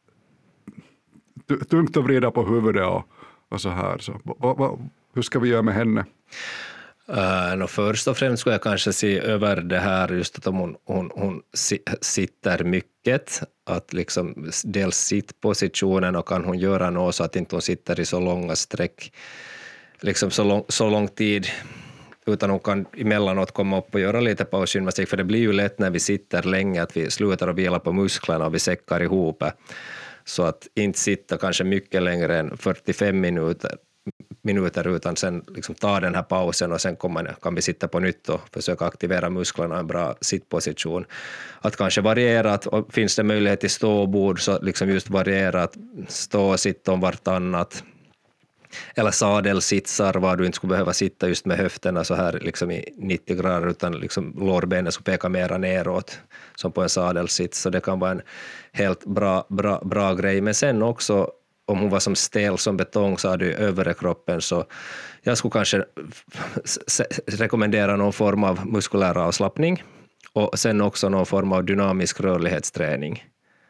tungt att vrida på huvudet och, och så här. Så, va, va, hur ska vi göra med henne? Uh, no, först och främst skulle jag kanske se över det här just att om hon, hon, hon sitter mycket, att liksom dels sittpositionen, och kan hon göra något så att inte hon sitter i så långa sträck, liksom så lång, så lång tid, utan hon kan emellanåt komma upp och göra lite pausgymnastik, för det blir ju lätt när vi sitter länge att vi slutar att vila på musklerna och vi säckar ihop, så att inte sitta kanske mycket längre än fyrtiofem minuter minuter utan sen liksom ta den här pausen och sen kommer, kan vi sitta på nytt och försöka aktivera musklerna i en bra sittposition. Att kanske variera, att finns det möjlighet till ståbord så liksom just variera, att stå och sitta om vartannat, eller sadelsitsar var du inte skulle behöva sitta just med höfterna så här liksom i nittio grader, utan liksom lårbenen skulle peka mera neråt som på en sadelsits, så det kan vara en helt bra, bra, bra grej. Men sen också om hon var som stel som betong så hade ju övre kroppen, så jag skulle kanske rekommendera någon form av muskulär avslappning och sen också någon form av dynamisk rörlighetsträning.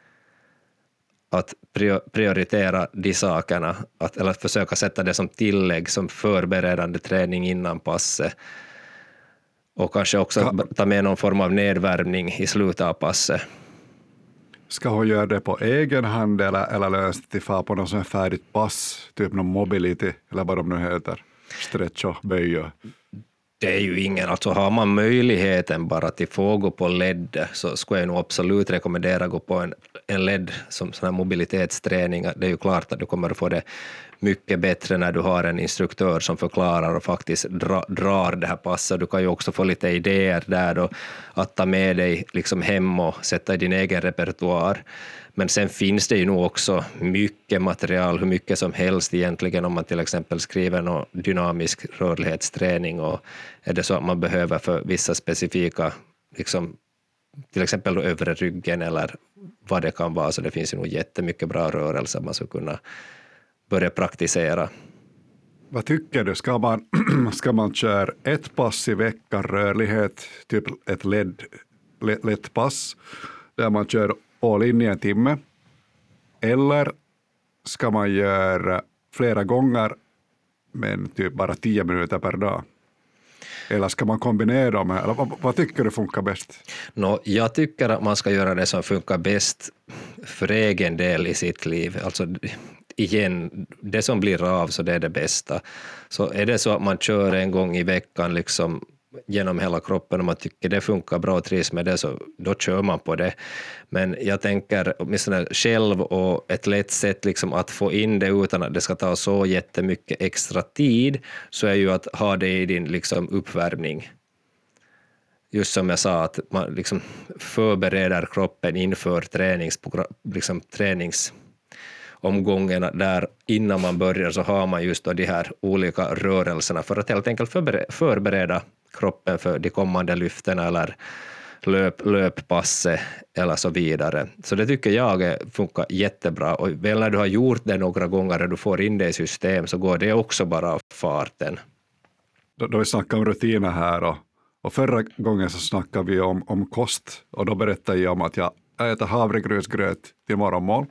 Att prioritera de sakerna, att, eller att försöka sätta det som tillägg, som förberedande träning innan passet, och kanske också ta med någon form av nedvärmning i slutet av passet. Ska hon göra det på egen hand eller, eller lösa till far på något sånt färdigt pass, typ någon mobility eller vad de nu heter, stretch och böj? Det är ju ingen, alltså har man möjligheten bara till få gå på L E D, så skulle jag nog absolut rekommendera gå på en, en L E D som sån här mobilitetsträning. Det är ju klart att du kommer att få det mycket bättre när du har en instruktör som förklarar och faktiskt dra, drar det här passet. Du kan ju också få lite idéer där då, att ta med dig liksom hem och sätta i din egen repertoar. Men sen finns det ju nog också mycket material, hur mycket som helst egentligen, om man till exempel skriver någon dynamisk rörlighetsträning, och är det så att man behöver för vissa specifika, liksom, till exempel då övre ryggen eller vad det kan vara, så det finns ju nog jättemycket bra rörelser man skulle kunna börja praktisera. Vad tycker du? Ska man, ska man köra ett pass i veckan rörlighet, typ ett L E D, lätt pass, där man kör all in i en timme, eller ska man göra flera gånger men typ bara tio minuter per dag? Eller ska man kombinera dem? Eller vad, vad tycker du funkar bäst? No, jag tycker att man ska göra det som funkar bäst för egen del i sitt liv. Alltså igen, det som blir av, så det är det bästa. Så är det så att man kör en gång i veckan liksom genom hela kroppen och man tycker det funkar bra och trivs med det, så då kör man på det. Men jag tänker åtminstone själv, och ett lätt sätt liksom att få in det utan att det ska ta så jättemycket extra tid, så är ju att ha det i din liksom uppvärmning. Just som jag sa, att man liksom förbereder kroppen inför tränings, liksom träningsomgångarna där innan man börjar, så har man just då de här olika rörelserna för att helt enkelt förbereda kroppen för de kommande lyfterna eller löp, löppasset eller så vidare. Så det tycker jag funkar jättebra, och väl när du har gjort det några gånger och du får in det i system, så går det också bara av farten. Då, då vi snackar om rutiner här, och, och förra gången så snackade vi om, om kost, och då berättade jag om att jag äter havregrynsgröt till morgonmål.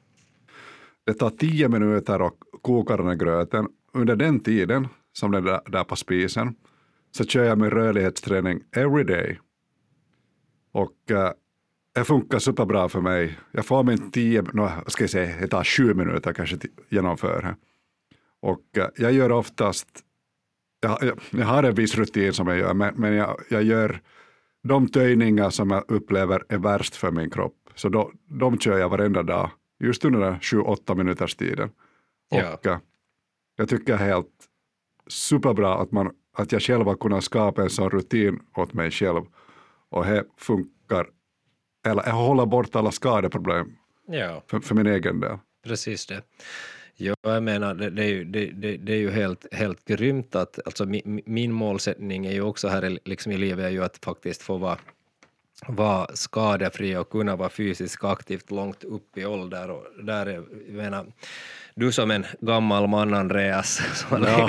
Det tar tio minuter och kokar den här gröten. Under den tiden som den är där på spisen så kör jag min rörlighetsträning every day. Och uh, det funkar superbra för mig. Jag får min tio, no, ska jag säga, det tar sju minuter kanske till genomföra. Och uh, jag gör oftast, jag, jag, jag har en viss rutin som jag gör, men, men jag, jag gör de töjningar som jag upplever är värst för min kropp. Så då, de kör jag varenda dag, just under den sju åtta minuters tiden. Ja. Och uh, jag tycker helt superbra att, man, att jag själv har kunnat skapa en sån rutin åt mig själv. Och det funkar, eller jag håller bort alla skadeproblem Ja. för, för min egen del. Precis det. Ja, jag menar, det, det, är, ju, det, det, det är ju helt, helt grymt att, alltså min, min målsättning är ju också här liksom i livet är ju att faktiskt få vara, vara skadefri och kunna vara fysiskt aktivt långt upp i ålder. Och där är, jag menar, du som en gammal man, Andreas, som, Ja.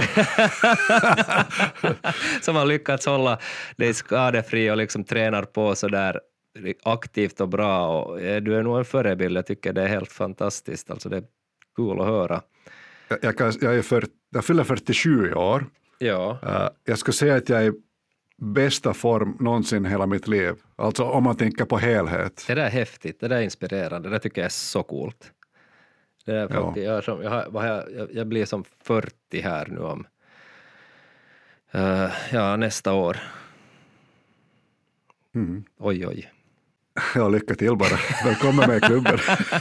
som har lyckats hålla dig skadefri och liksom tränar på så där aktivt och bra, och du är nog en förebild. Jag tycker det är helt fantastiskt, alltså det är kul att höra. Jag, jag, kan, jag, är för, jag fyller fyrtiosju i år. Ja. Uh, jag skulle säga att jag är i bästa form någonsin hela mitt liv. Alltså om man tänker på helhet. Det där är häftigt, det där är inspirerande, det tycker jag är så coolt. Det där är Ja. faktiskt, jag, är som, jag, har, vad har jag, jag, jag blir som fyrtio här nu om uh, ja, nästa år. Mm. Oj, oj. Ja, lycka till bara. Välkommen med i klubben.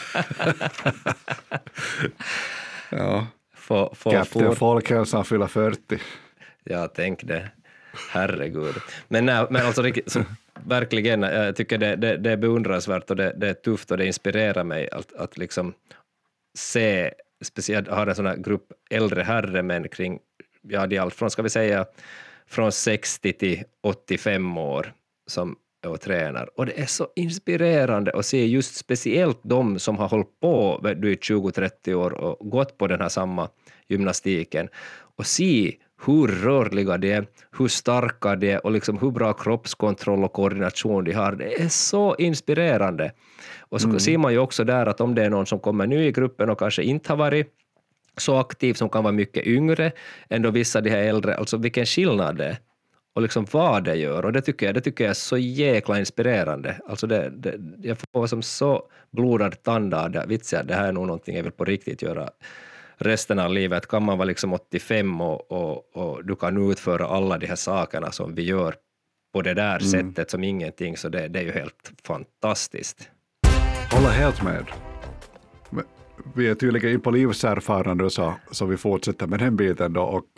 Ja. Få, få, Kapten få. Folkhälsan fyller fyrtio. Ja, tänk det. Herregud. Men, nej, men alltså så, verkligen, jag tycker det, det, det är beundransvärt och det, det är tufft och det inspirerar mig att, att liksom se, speciellt har en sån här grupp äldre herremän kring, ja, det är allt från, ska vi säga, från sextio till åttiofem år som och tränar. Och det är så inspirerande att se just speciellt de som har hållit på i tjugo trettio år och gått på den här samma gymnastiken och se hur rörliga de är, hur starka de är och liksom hur bra kroppskontroll och koordination de har. Det är så inspirerande. Och så mm. ser man ju också där att om det är någon som kommer nu i gruppen och kanske inte har varit så aktiv, som kan vara mycket yngre än då vissa de här äldre, alltså vilken skillnad det är. Och liksom vad det gör, och det tycker jag, det tycker jag är så jäkla inspirerande. Alltså det, det, jag får som så blodad tanda där, vitsar, det här är nog någonting jag vill på riktigt göra resten av livet. Kan man vara liksom åttiofem och, och, och du kan utföra alla de här sakerna som vi gör på det där mm. sättet som ingenting, så det, det är ju helt fantastiskt. Håller helt med. Vi är tydligen in på livserfarande så, så vi fortsätter med den biten då, och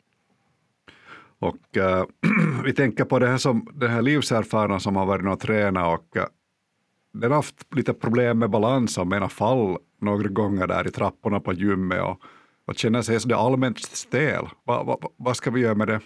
Och uh, vi tänker på det här, som, det här livserfarna som har varit och träna, och uh, den har haft lite problem med balans och menar fall några gånger där i trapporna på gymmet och, och känner sig så det allmänt stel. Va, va, vad ska vi göra med det?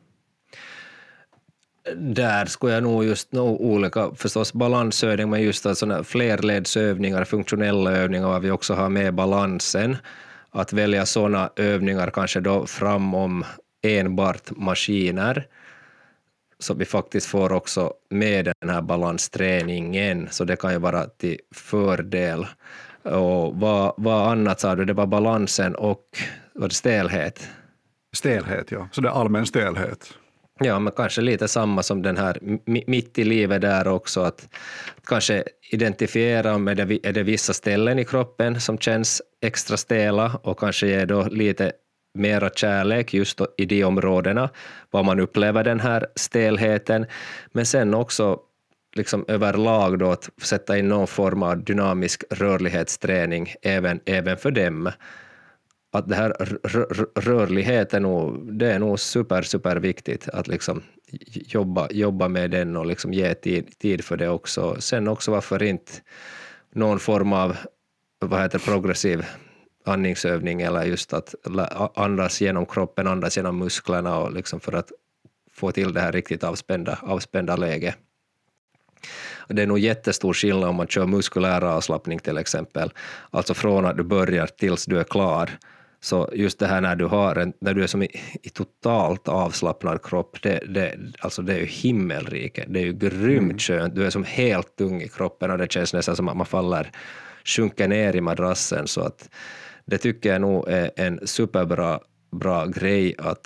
Där skulle jag nog just nå olika, förstås balansövning, men just sådana flerledsövningar, funktionella övningar, och vi också har med balansen. Att välja sådana övningar kanske då framom enbart maskiner, så vi faktiskt får också med den här balansträningen, så det kan ju vara till fördel. Och vad, vad annat sa du? Det var balansen och vad stelhet? Stelhet, ja. Så det är allmän stelhet. Ja, men kanske lite samma som den här mitt i livet där också, att kanske identifiera om är det, är det vissa ställen i kroppen som känns extra stela, och kanske ge då lite mera kärlek just i de områdena, vad man upplever den här stelheten, men sen också liksom överlag då att sätta in någon form av dynamisk rörlighetsträning även, även för dem. Att det här rörligheten nog, det är nog super, super viktigt att liksom jobba, jobba med den och liksom ge tid, tid för det också. Sen också varför inte någon form av vad heter progressiv andningsövning, eller just att andas genom kroppen, andas genom musklerna, och liksom för att få till det här riktigt avspända, avspända läge. Det är nog jättestor skillnad om man kör muskulär avslappning till exempel, alltså från att du börjar tills du är klar. Så just det här när du har en, när du är som i, i totalt avslappnad kropp, det, det, alltså det är ju himmelrike, det är ju grymt mm. skönt, du är som helt tung i kroppen och det känns nästan som att man faller, sjunker ner i madrassen, så att det tycker jag nog är en superbra bra grej att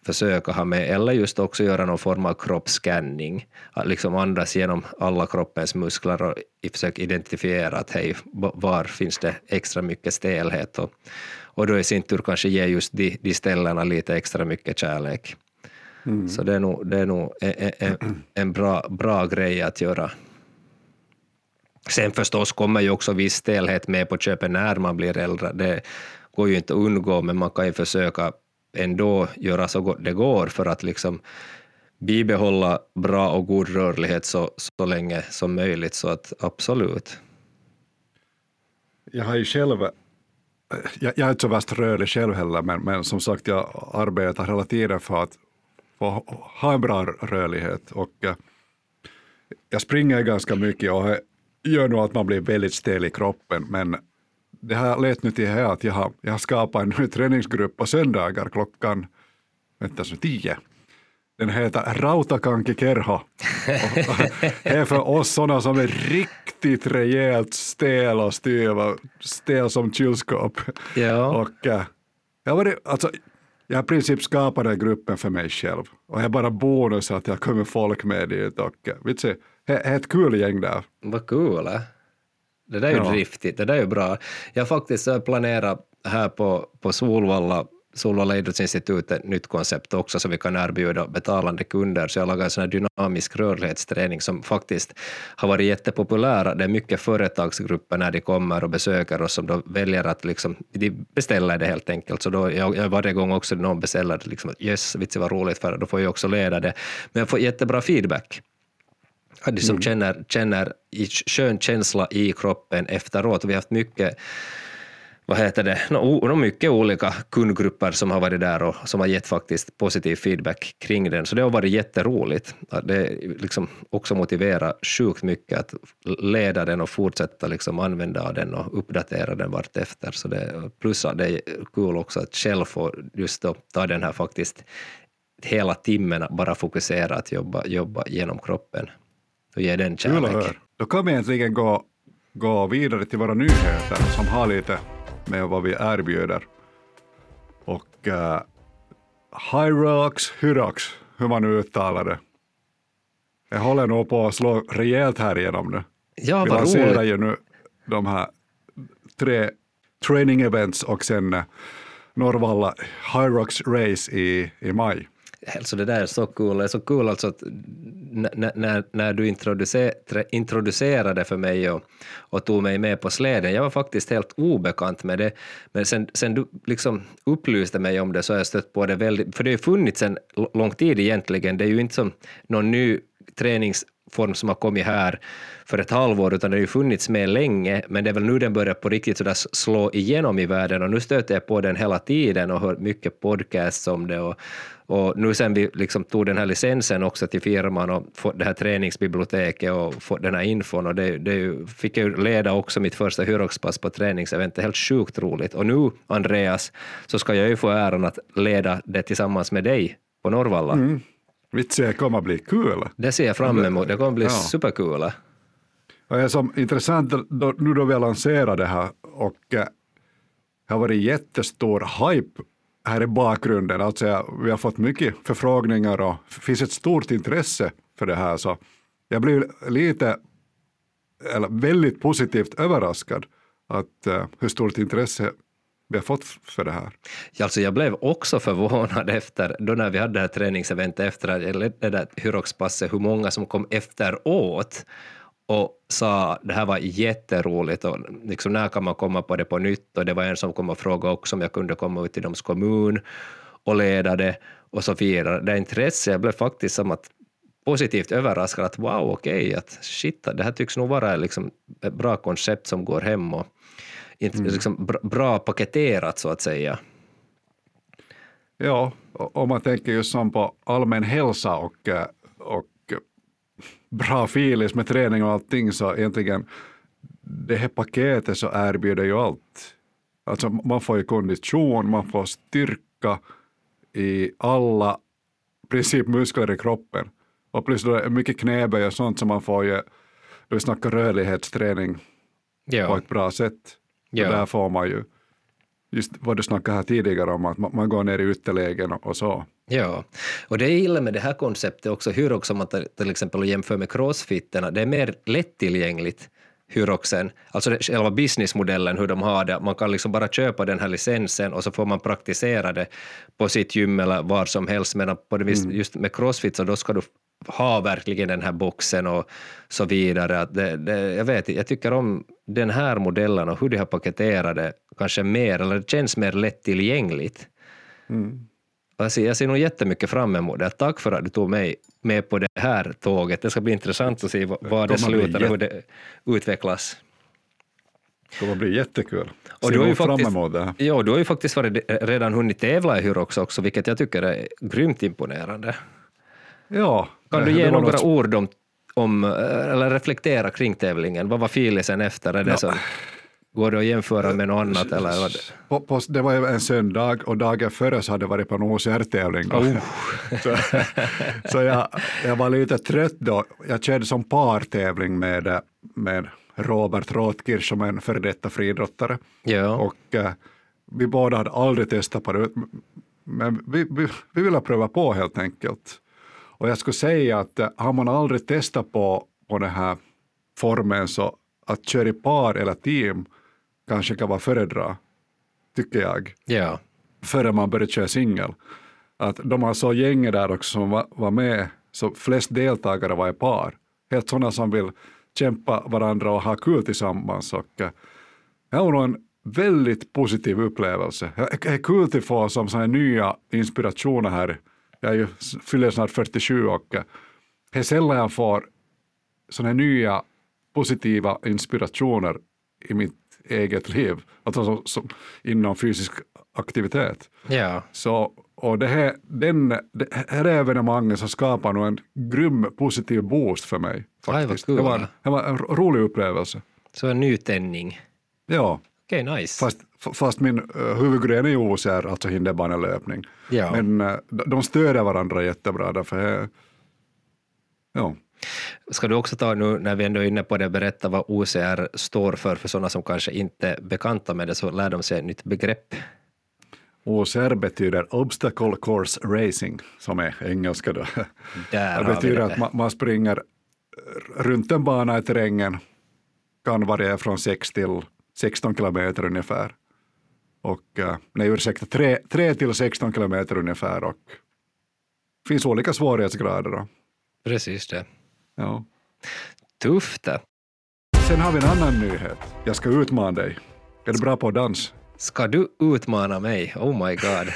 försöka ha med, eller just också göra någon form av kroppsscanning, att liksom andas genom alla kroppens muskler och försöka identifiera att hej, var finns det extra mycket stelhet, och, och då i sin tur kanske ge just de, de ställena lite extra mycket kärlek. Mm. Så det är nog, det är nog en, en, en bra, bra grej att göra. Sen förstås kommer ju också viss stelhet med på köpet när man blir äldre. Det går ju inte att undgå, men man kan ju försöka ändå göra så gott det går för att liksom bibehålla bra och god rörlighet så, så länge som möjligt. Så att absolut. Jag har ju själv, jag, jag är inte så värst rörlig själv heller, men, men som sagt jag arbetar hela tiden för att få ha en bra rörlighet, och uh, jag springer ganska mycket och gör nog att man blir väldigt stel i kroppen, men det har lett nu till här att jag har, jag har skapat en ny träningsgrupp på söndagar klockan vänta så tio. Den heter Rautakanki Kerho. Det är för oss sådana som är riktigt rejält stel och styva, stel som kylskåp. Ja. Och uh, jag var det, alltså jag har i princip skapat den gruppen för mig själv. Och jag är bara bonus att jag kommer folk med dit. Och vet du, det är ett kul gäng där. Vad kul, eh? Det där är ju ja. driftigt, det där är ju bra. Jag har faktiskt planerat här på, på Solvalla, Solvalla idrottsinstitut, ett nytt koncept också som vi kan erbjuda betalande kunder. Så jag lagar en sån här dynamisk rörlighetsträning som faktiskt har varit jättepopulära. Det är mycket företagsgrupper när de kommer och besöker oss som då väljer att liksom, de beställer det helt enkelt. Så då jag, jag varje gång också någon beställer liksom, yes, vet du vad roligt, för då får jag också leda det. Men jag får jättebra feedback. De som mm. känner, känner i skön känsla i kroppen efteråt. Vi har haft mycket, vad heter det, no, no, mycket olika kundgrupper som har varit där och som har gett faktiskt positiv feedback kring den. Så det har varit jätteroligt. Det liksom också motiverar sjukt mycket att leda den och fortsätta liksom använda den och uppdatera den vart efter. Så det, plus att det är kul också att själv få just då ta den här faktiskt hela timmen bara fokusera att jobba, jobba genom kroppen. Och ge den kärlek. Då kan vi egentligen gå, gå vidare till våra nyheter som har lite med vad vi erbjuder. Och uh, Hyrox, Hyrox, hur man nu uttalar det. Jag håller nog på att slå rejält här igenom nu. Ja, vi lanserar ju nu de här tre training events och sen uh, Norrvalla Hyrox Race i, i maj. Alltså det där är så kul. Det är så kul alltså att när, när, när du introducer, introducerade för mig och, och tog mig med på släden, jag var faktiskt helt obekant med det, men sen, sen du liksom upplyste mig om det så har jag stött på det väldigt, för det har ju funnits en lång tid egentligen, det är ju inte som någon ny träningsform som har kommit här för ett halvår, utan det har ju funnits med länge, men det är väl nu den börjar på riktigt så där slå igenom i världen, och nu stöter jag på den hela tiden och hör mycket podcasts om det, och, och nu sen vi liksom tog den här licensen också till firman och fått det här träningsbiblioteket och fått den här infon, och det, det fick jag ju leda också mitt första Hyrox-pass på träningsevent, det är helt sjukt roligt, och nu Andreas så ska jag ju få äran att leda det tillsammans med dig på Norrvalla. Mm. Det kommer att bli kul. Det ser jag fram emot, det kommer att bli ja. superkul. Och det är som intressant då, nu då vi har lanserat det här, och eh, det har varit jättestor hype här i bakgrunden. Alltså vi har fått mycket förfrågningar och det finns ett stort intresse för det här, så jag blir lite eller väldigt positivt överraskad att eh, hur stort intresse vi har fått för det här. Ja, alltså jag blev också förvånad efter, då när vi hade det här träningseventet efter att jag ledde det där Hyrox-passet, hur många som kom efteråt och sa det här var jätteroligt och liksom när kan man komma på det på nytt, och det var en som kom och frågade också om jag kunde komma ut till deras kommun och leda det och så vidare. Det intresse, jag blev faktiskt som att positivt överraskad att wow, okej, okay, att shit, det här tycks nog vara liksom ett bra koncept som går hem och inte mm. liksom bra, bra paketerat så att säga. Ja, om man tänker just som på allmän hälsa och, och bra filis med träning och allting, så egentligen det här paketet så erbjuder ju allt. Alltså man får ju kondition, man får styrka i alla princip muskler i kroppen. Och plus då är mycket knäböj och sånt som man får ju, då vi snackar rörlighetsträning ja. på ett bra sätt. Ja. Och där får man ju just vad du snackade här tidigare om, att man, man går ner i ytterlägen och, och så. Ja, och det är illa med det här konceptet också, hur också man till exempel jämför med crossfitterna, det är mer lättillgängligt Hyroxen, alltså själva businessmodellen, hur de har det. Man kan liksom bara köpa den här licensen och så får man praktisera det på sitt gym eller var som helst, men på det vis, mm. just med crossfit så då ska du ha verkligen den här boxen och så vidare. Att det, det, jag vet, jag tycker om den här modellen och hur de har paketerat det kanske mer, eller det känns mer lättillgängligt. Mm. Jag ser, jag ser nog jättemycket fram emot det. Tack för att du tog mig med på det här tåget. Det ska bli intressant att se vad det slutar och hur det utvecklas. Det kommer bli jättekul. Och du har ju faktiskt, ja, du har ju faktiskt varit, redan hunnit tävla i Hyrox också, vilket jag tycker är grymt imponerande. Ja. Kan du ge några något... ord om, om, eller reflektera kring tävlingen? Vad var filisen efter? Är det ja. som... Går det att jämföra med något annat? Eller vad det? På, på, det var en söndag och dagen före så hade jag varit på en O C R-tävling. Oh. så så jag, jag var lite trött då. Jag körde som partävling med, med Robert Rothkirch som en före detta friidrottare. Ja. Och uh, vi båda hade aldrig testat på det. Men vi, vi, vi ville pröva på helt enkelt. Och jag skulle säga att uh, har man aldrig testat på, på den här formen så att köra i par eller team kanske kan vara föredra, tycker jag. Ja. Före man börjar köra singel. Att de har så gänget där också som var, var med, så flest deltagare var i par. Helt sådana som vill kämpa varandra och ha kul tillsammans. Och, uh, det var nog en väldigt positiv upplevelse. Det är kul att få som sådana nya inspirationer här. Jag är ju, fyller snart fyrtiosju och uh, det är sällan jag får sådana nya positiva inspirationer i mitt eget liv, alltså så, så, inom fysisk aktivitet. Ja. Så, och det här, den, det här evenemanget så skapar nog en grym positiv boost för mig. Faktiskt. Aj, det, var, det var en rolig upplevelse. Så en nytändning. Ja. Okej, okay, nice. Fast, fast min uh, huvudgren är ju O C R, alltså hinderbanelöpning. Ja. Men uh, de stöder varandra jättebra därför. Uh, ja. Ska du också ta nu, när vi ändå är inne på det, berätta vad O C R står för, för sådana som kanske inte är bekanta med det, så lär de sig ett nytt begrepp. O C R betyder Obstacle Course Racing, som är engelska då. Där det betyder det. Att man, man springer runt en bana i terrängen, kan variera från sex till sexton kilometer ungefär. Och, nej ursäkta, tre till sexton kilometer ungefär, och det finns olika svårighetsgrader då. Precis det. Ja. Tufft det. Sen har vi en annan nyhet. Jag ska utmana dig. Är du bra på dans? Ska du utmana mig? Oh my god.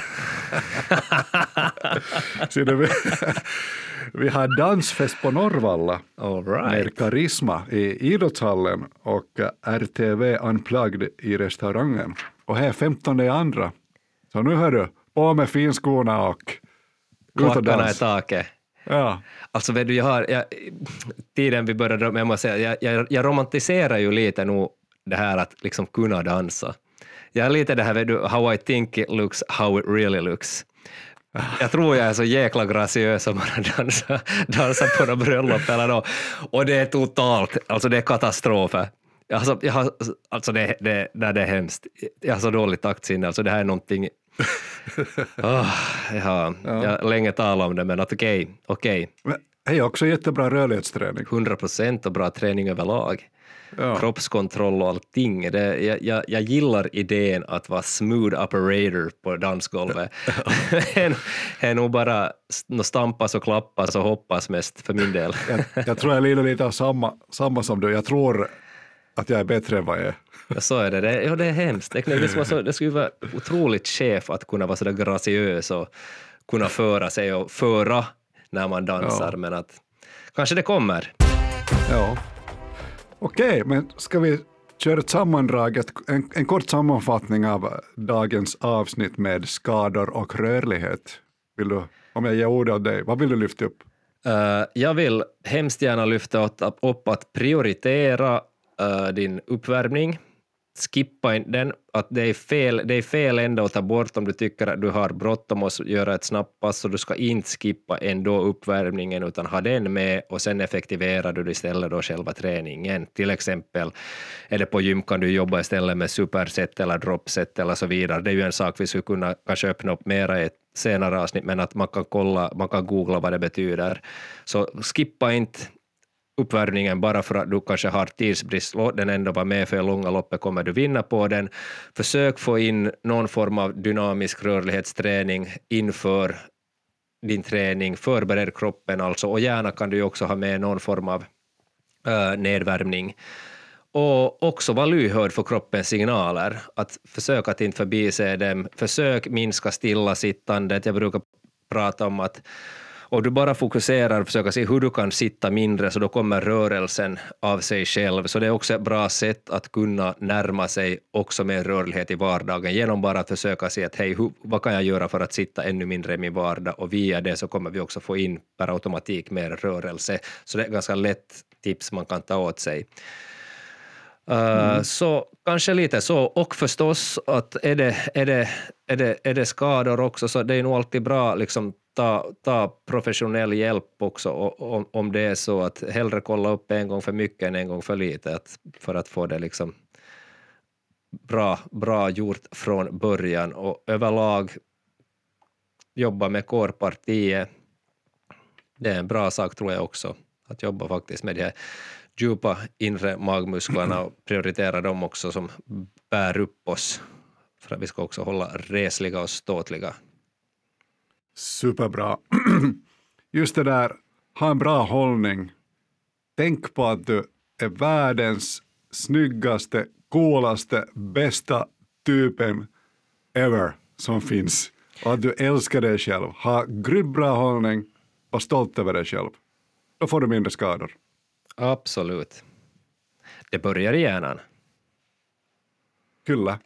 Så det, vi, vi har dansfest på Norrvalla. All right. Med Karisma i idrottshallen och R T V Unplugged i restaurangen. Och här femtonde andra. Så nu hör du, på med finskorna och ut och dans. Klackarna i taket. Ja. Alltså vet du, jag har, jag, tiden vi började, jag måste säga, jag, jag, jag romantiserar ju lite nu det här att liksom kunna dansa. Jag är lite det här, vet du, how I think it looks, how it really looks. Jag tror jag är så jäkla graciös om man dansar, dansar på något bröllop eller då. Och det är totalt, alltså det är katastrofer. Alltså, jag har, alltså det, det, det är hemskt. Jag har så dåligt taktsinne, alltså det här är någonting... Oh, ja, ja. Jag har länge talat om det, men att okej, okay, okej. Okay. Det är också jättebra rörlighetsträning. hundra procent och bra träning överlag. Ja. Kroppskontroll och allting. Det, jag, jag, jag gillar idén att vara smooth operator på dansgolvet. Det är nog bara stampas och klappas och hoppas mest för min del. jag, jag tror jag lider lite av samma, samma som du. Jag tror att jag är bättre än vad jag är. Ja, så är det. Det, ja, det är hemskt. Det, det, skulle så, det skulle vara otroligt chef att kunna vara så där graciös och kunna föra sig och föra när man dansar. Ja. Men att kanske det kommer. Ja. Okej, okay, men ska vi köra ett sammandrag, ett, en, en kort sammanfattning av dagens avsnitt med skador och rörlighet. Vill du, om jag ger ordet åt dig, vad vill du lyfta upp? Uh, jag vill hemskt gärna lyfta upp att prioritera uh, din uppvärmning. skippa in den, att det är fel, det är fel ändå att ta bort om du tycker att du har bråttom att göra ett snabbt pass, så du ska inte skippa ändå uppvärmningen utan ha den med och sen effektiverar du istället då själva träningen. Till exempel är det på gym kan du jobba istället med superset eller dropset eller så vidare. Det är ju en sak vi skulle kunna kanske öppna upp mera i ett senare avsnitt, men att man kan kolla, man kan googla vad det betyder. Så skippa inte uppvärmningen bara för att du kanske har tidsbrist. Låt den ändå vara med, för långa loppet kommer du vinna på den. Försök få in någon form av dynamisk rörlighetsträning inför din träning. Förbered kroppen alltså, och gärna kan du också ha med någon form av uh, nedvärmning. Och också vara lyhörd för kroppens signaler. Att försöka att inte förbise dem. Försök minska stillasittandet. Jag brukar prata om att och du bara fokuserar och försöker se hur du kan sitta mindre, så då kommer rörelsen av sig själv. Så det är också ett bra sätt att kunna närma sig också med rörlighet i vardagen genom bara att försöka se att hej, hur, vad kan jag göra för att sitta ännu mindre i min vardag, och via det så kommer vi också få in per automatik mer rörelse. Så det är ganska lätt tips man kan ta åt sig. Uh, mm. Så kanske lite så, och förstås att är det, är det, är det, är det skador också, så det är nog alltid bra liksom ta, ta professionell hjälp också om, om det är så att hellre kolla upp en gång för mycket än en gång för lite, att, för att få det liksom bra, bra gjort från början. Och överlag jobba med kårpartiet, det är en bra sak tror jag också, att jobba faktiskt med det här djupa inre magmusklerna och prioritera dem också som bär upp oss, för att vi ska också hålla resliga och ståtliga. Superbra. Just det där, ha en bra hållning. Tänk på att du är världens snyggaste, coolaste, bästa typen ever som finns. Och att du älskar dig själv. Ha grymt bra hållning, var stolt över dig själv. Då får du mindre skador. Absolut. Det börjar i hjärnan. Kyllä.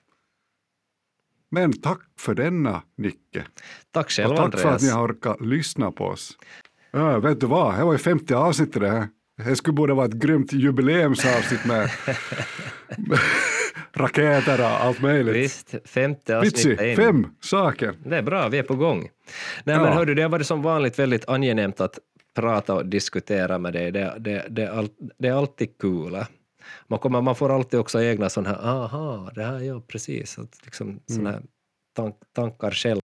Men tack för denna, Nicke. Tack själv, och tack Andreas. för att ni har orkat lyssna på oss. Ja, vet du vad? Det var ju femtio avsnitt det här. Det skulle borde vara ett grymt jubileumsavsnitt med raketer och allt möjligt. Visst, femtio avsnitt. Vitsi, fem saker. Det är bra, vi är på gång. Nej, ja. Men hördu, det har varit som vanligt väldigt angenämt att prata och diskutera med dig. Det, det, det, är, all, det är alltid kul. Man, kommer, man får alltid också egna sådana här, aha, det här, ja precis, att liksom mm. sådana här tank, tankar själv.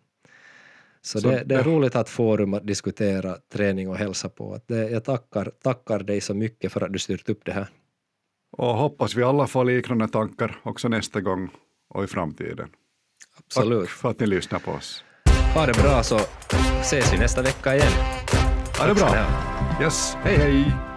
Så, så det, det är roligt att få rum att diskutera träning och hälsa på. Att det, jag tackar, tackar dig så mycket för att du styrt upp det här. Och hoppas vi alla får liknande tankar också nästa gång och i framtiden. Absolut. Tack för att ni lyssnar på oss. Ha det bra, så ses vi nästa vecka igen. Ha det bra. Yes, hej hej.